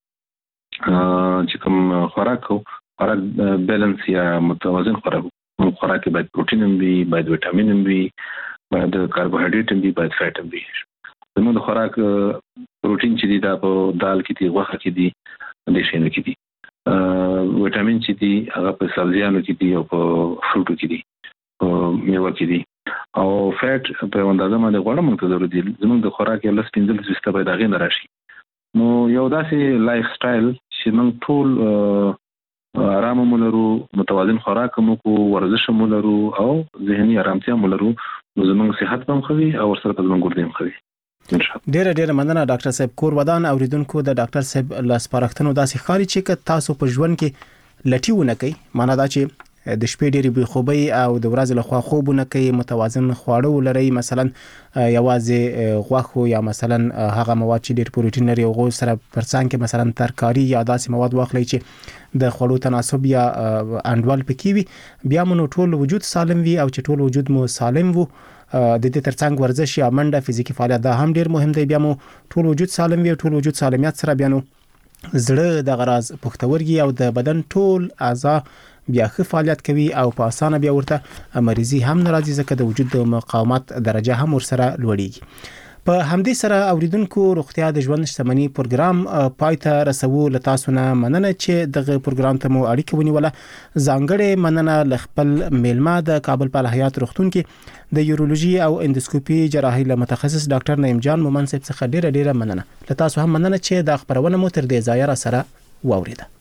چې کوم خوراک خوراک بیلانس یا متوازن خوراک خوراک کې باید پروتین هم وي باید وټامین هم وي باید کاربوهایډریټ هم وي باید فیټ هم وي. زموږ د خوراک پروتین چې دی دا په دال کې دی غوښه کې دی د شینو کې دی وټامین چې دی هغه په سبزیانو کې دی او په فروټو کې دی او میوه کې دی او فیټ په اندازه باندې غوړه مونږ ته ضروري دي. زموږ د خوراک یو لس پنځه فیصد باید هغه نه راشي. نو یو داسې لایف سټایل چې موږ ټول آرام مو لرو متوازن خوراک مو کو ورزش مو لرو او ذهني آرامتیا مو لرو زموږ صحت هم خوي او ورسره په زموږ ګردې هم خوي. ډیره ډیره مننه ډاکټر صاحب. کور ودان اوریدونکو د ډاکټر صاحب لاس پارښتنو داسې خاري چې تاسو په ژوند کې لټیونه کوي، معنا دا چې د شپې ډېری بې خوبۍ او د ورځې لخوا خوبونه کوي، متوازن خواړه ولري، مثلا یوازې غوښه یا مثلا هغه مواد چې ډېر پروتین لري او غو سره پرڅنګ کې مثلا ترکاری یا داسې مواد واخلي چې د خوړو تناسب یا انډول پکې وي، بیا مو ټول وجود سالم وي او چې ټول وجود مو سالم وو. د دې ترڅنګ ورزش یا منډه فزیکی فعالیت دا هم ډیر مهم دی، بیا مو ټول وجود سالم وي. ټول وجود سالمیت سره بیا نو زړه د غراز پختورګي او د بدن ټول اعضاء بیا ښه فعالیت کوي او په اسانه بیا ورته مریضي هم ناراضي ځکه د وجود د مقاومت درجه هم ورسره لوړیږي. په همدې سره اوریدونکو روغتیا د ژوند شتمنۍ پروګرام پای ته رسو. له تاسو نه مننه چې دغه پروګرام ته مو اړیکه ونیوله. ځانګړې مننه ل خپل میلمه د کابل په الحیات روغتون کې د یورولوژي او اندوسکوپي جراحي له متخصص ډاکټر نعیم جان مومن صاحب څخه ډیره ډیره مننه. له تاسو هم مننه چې د خبرونه مو تر دې ځای را سره واوریده.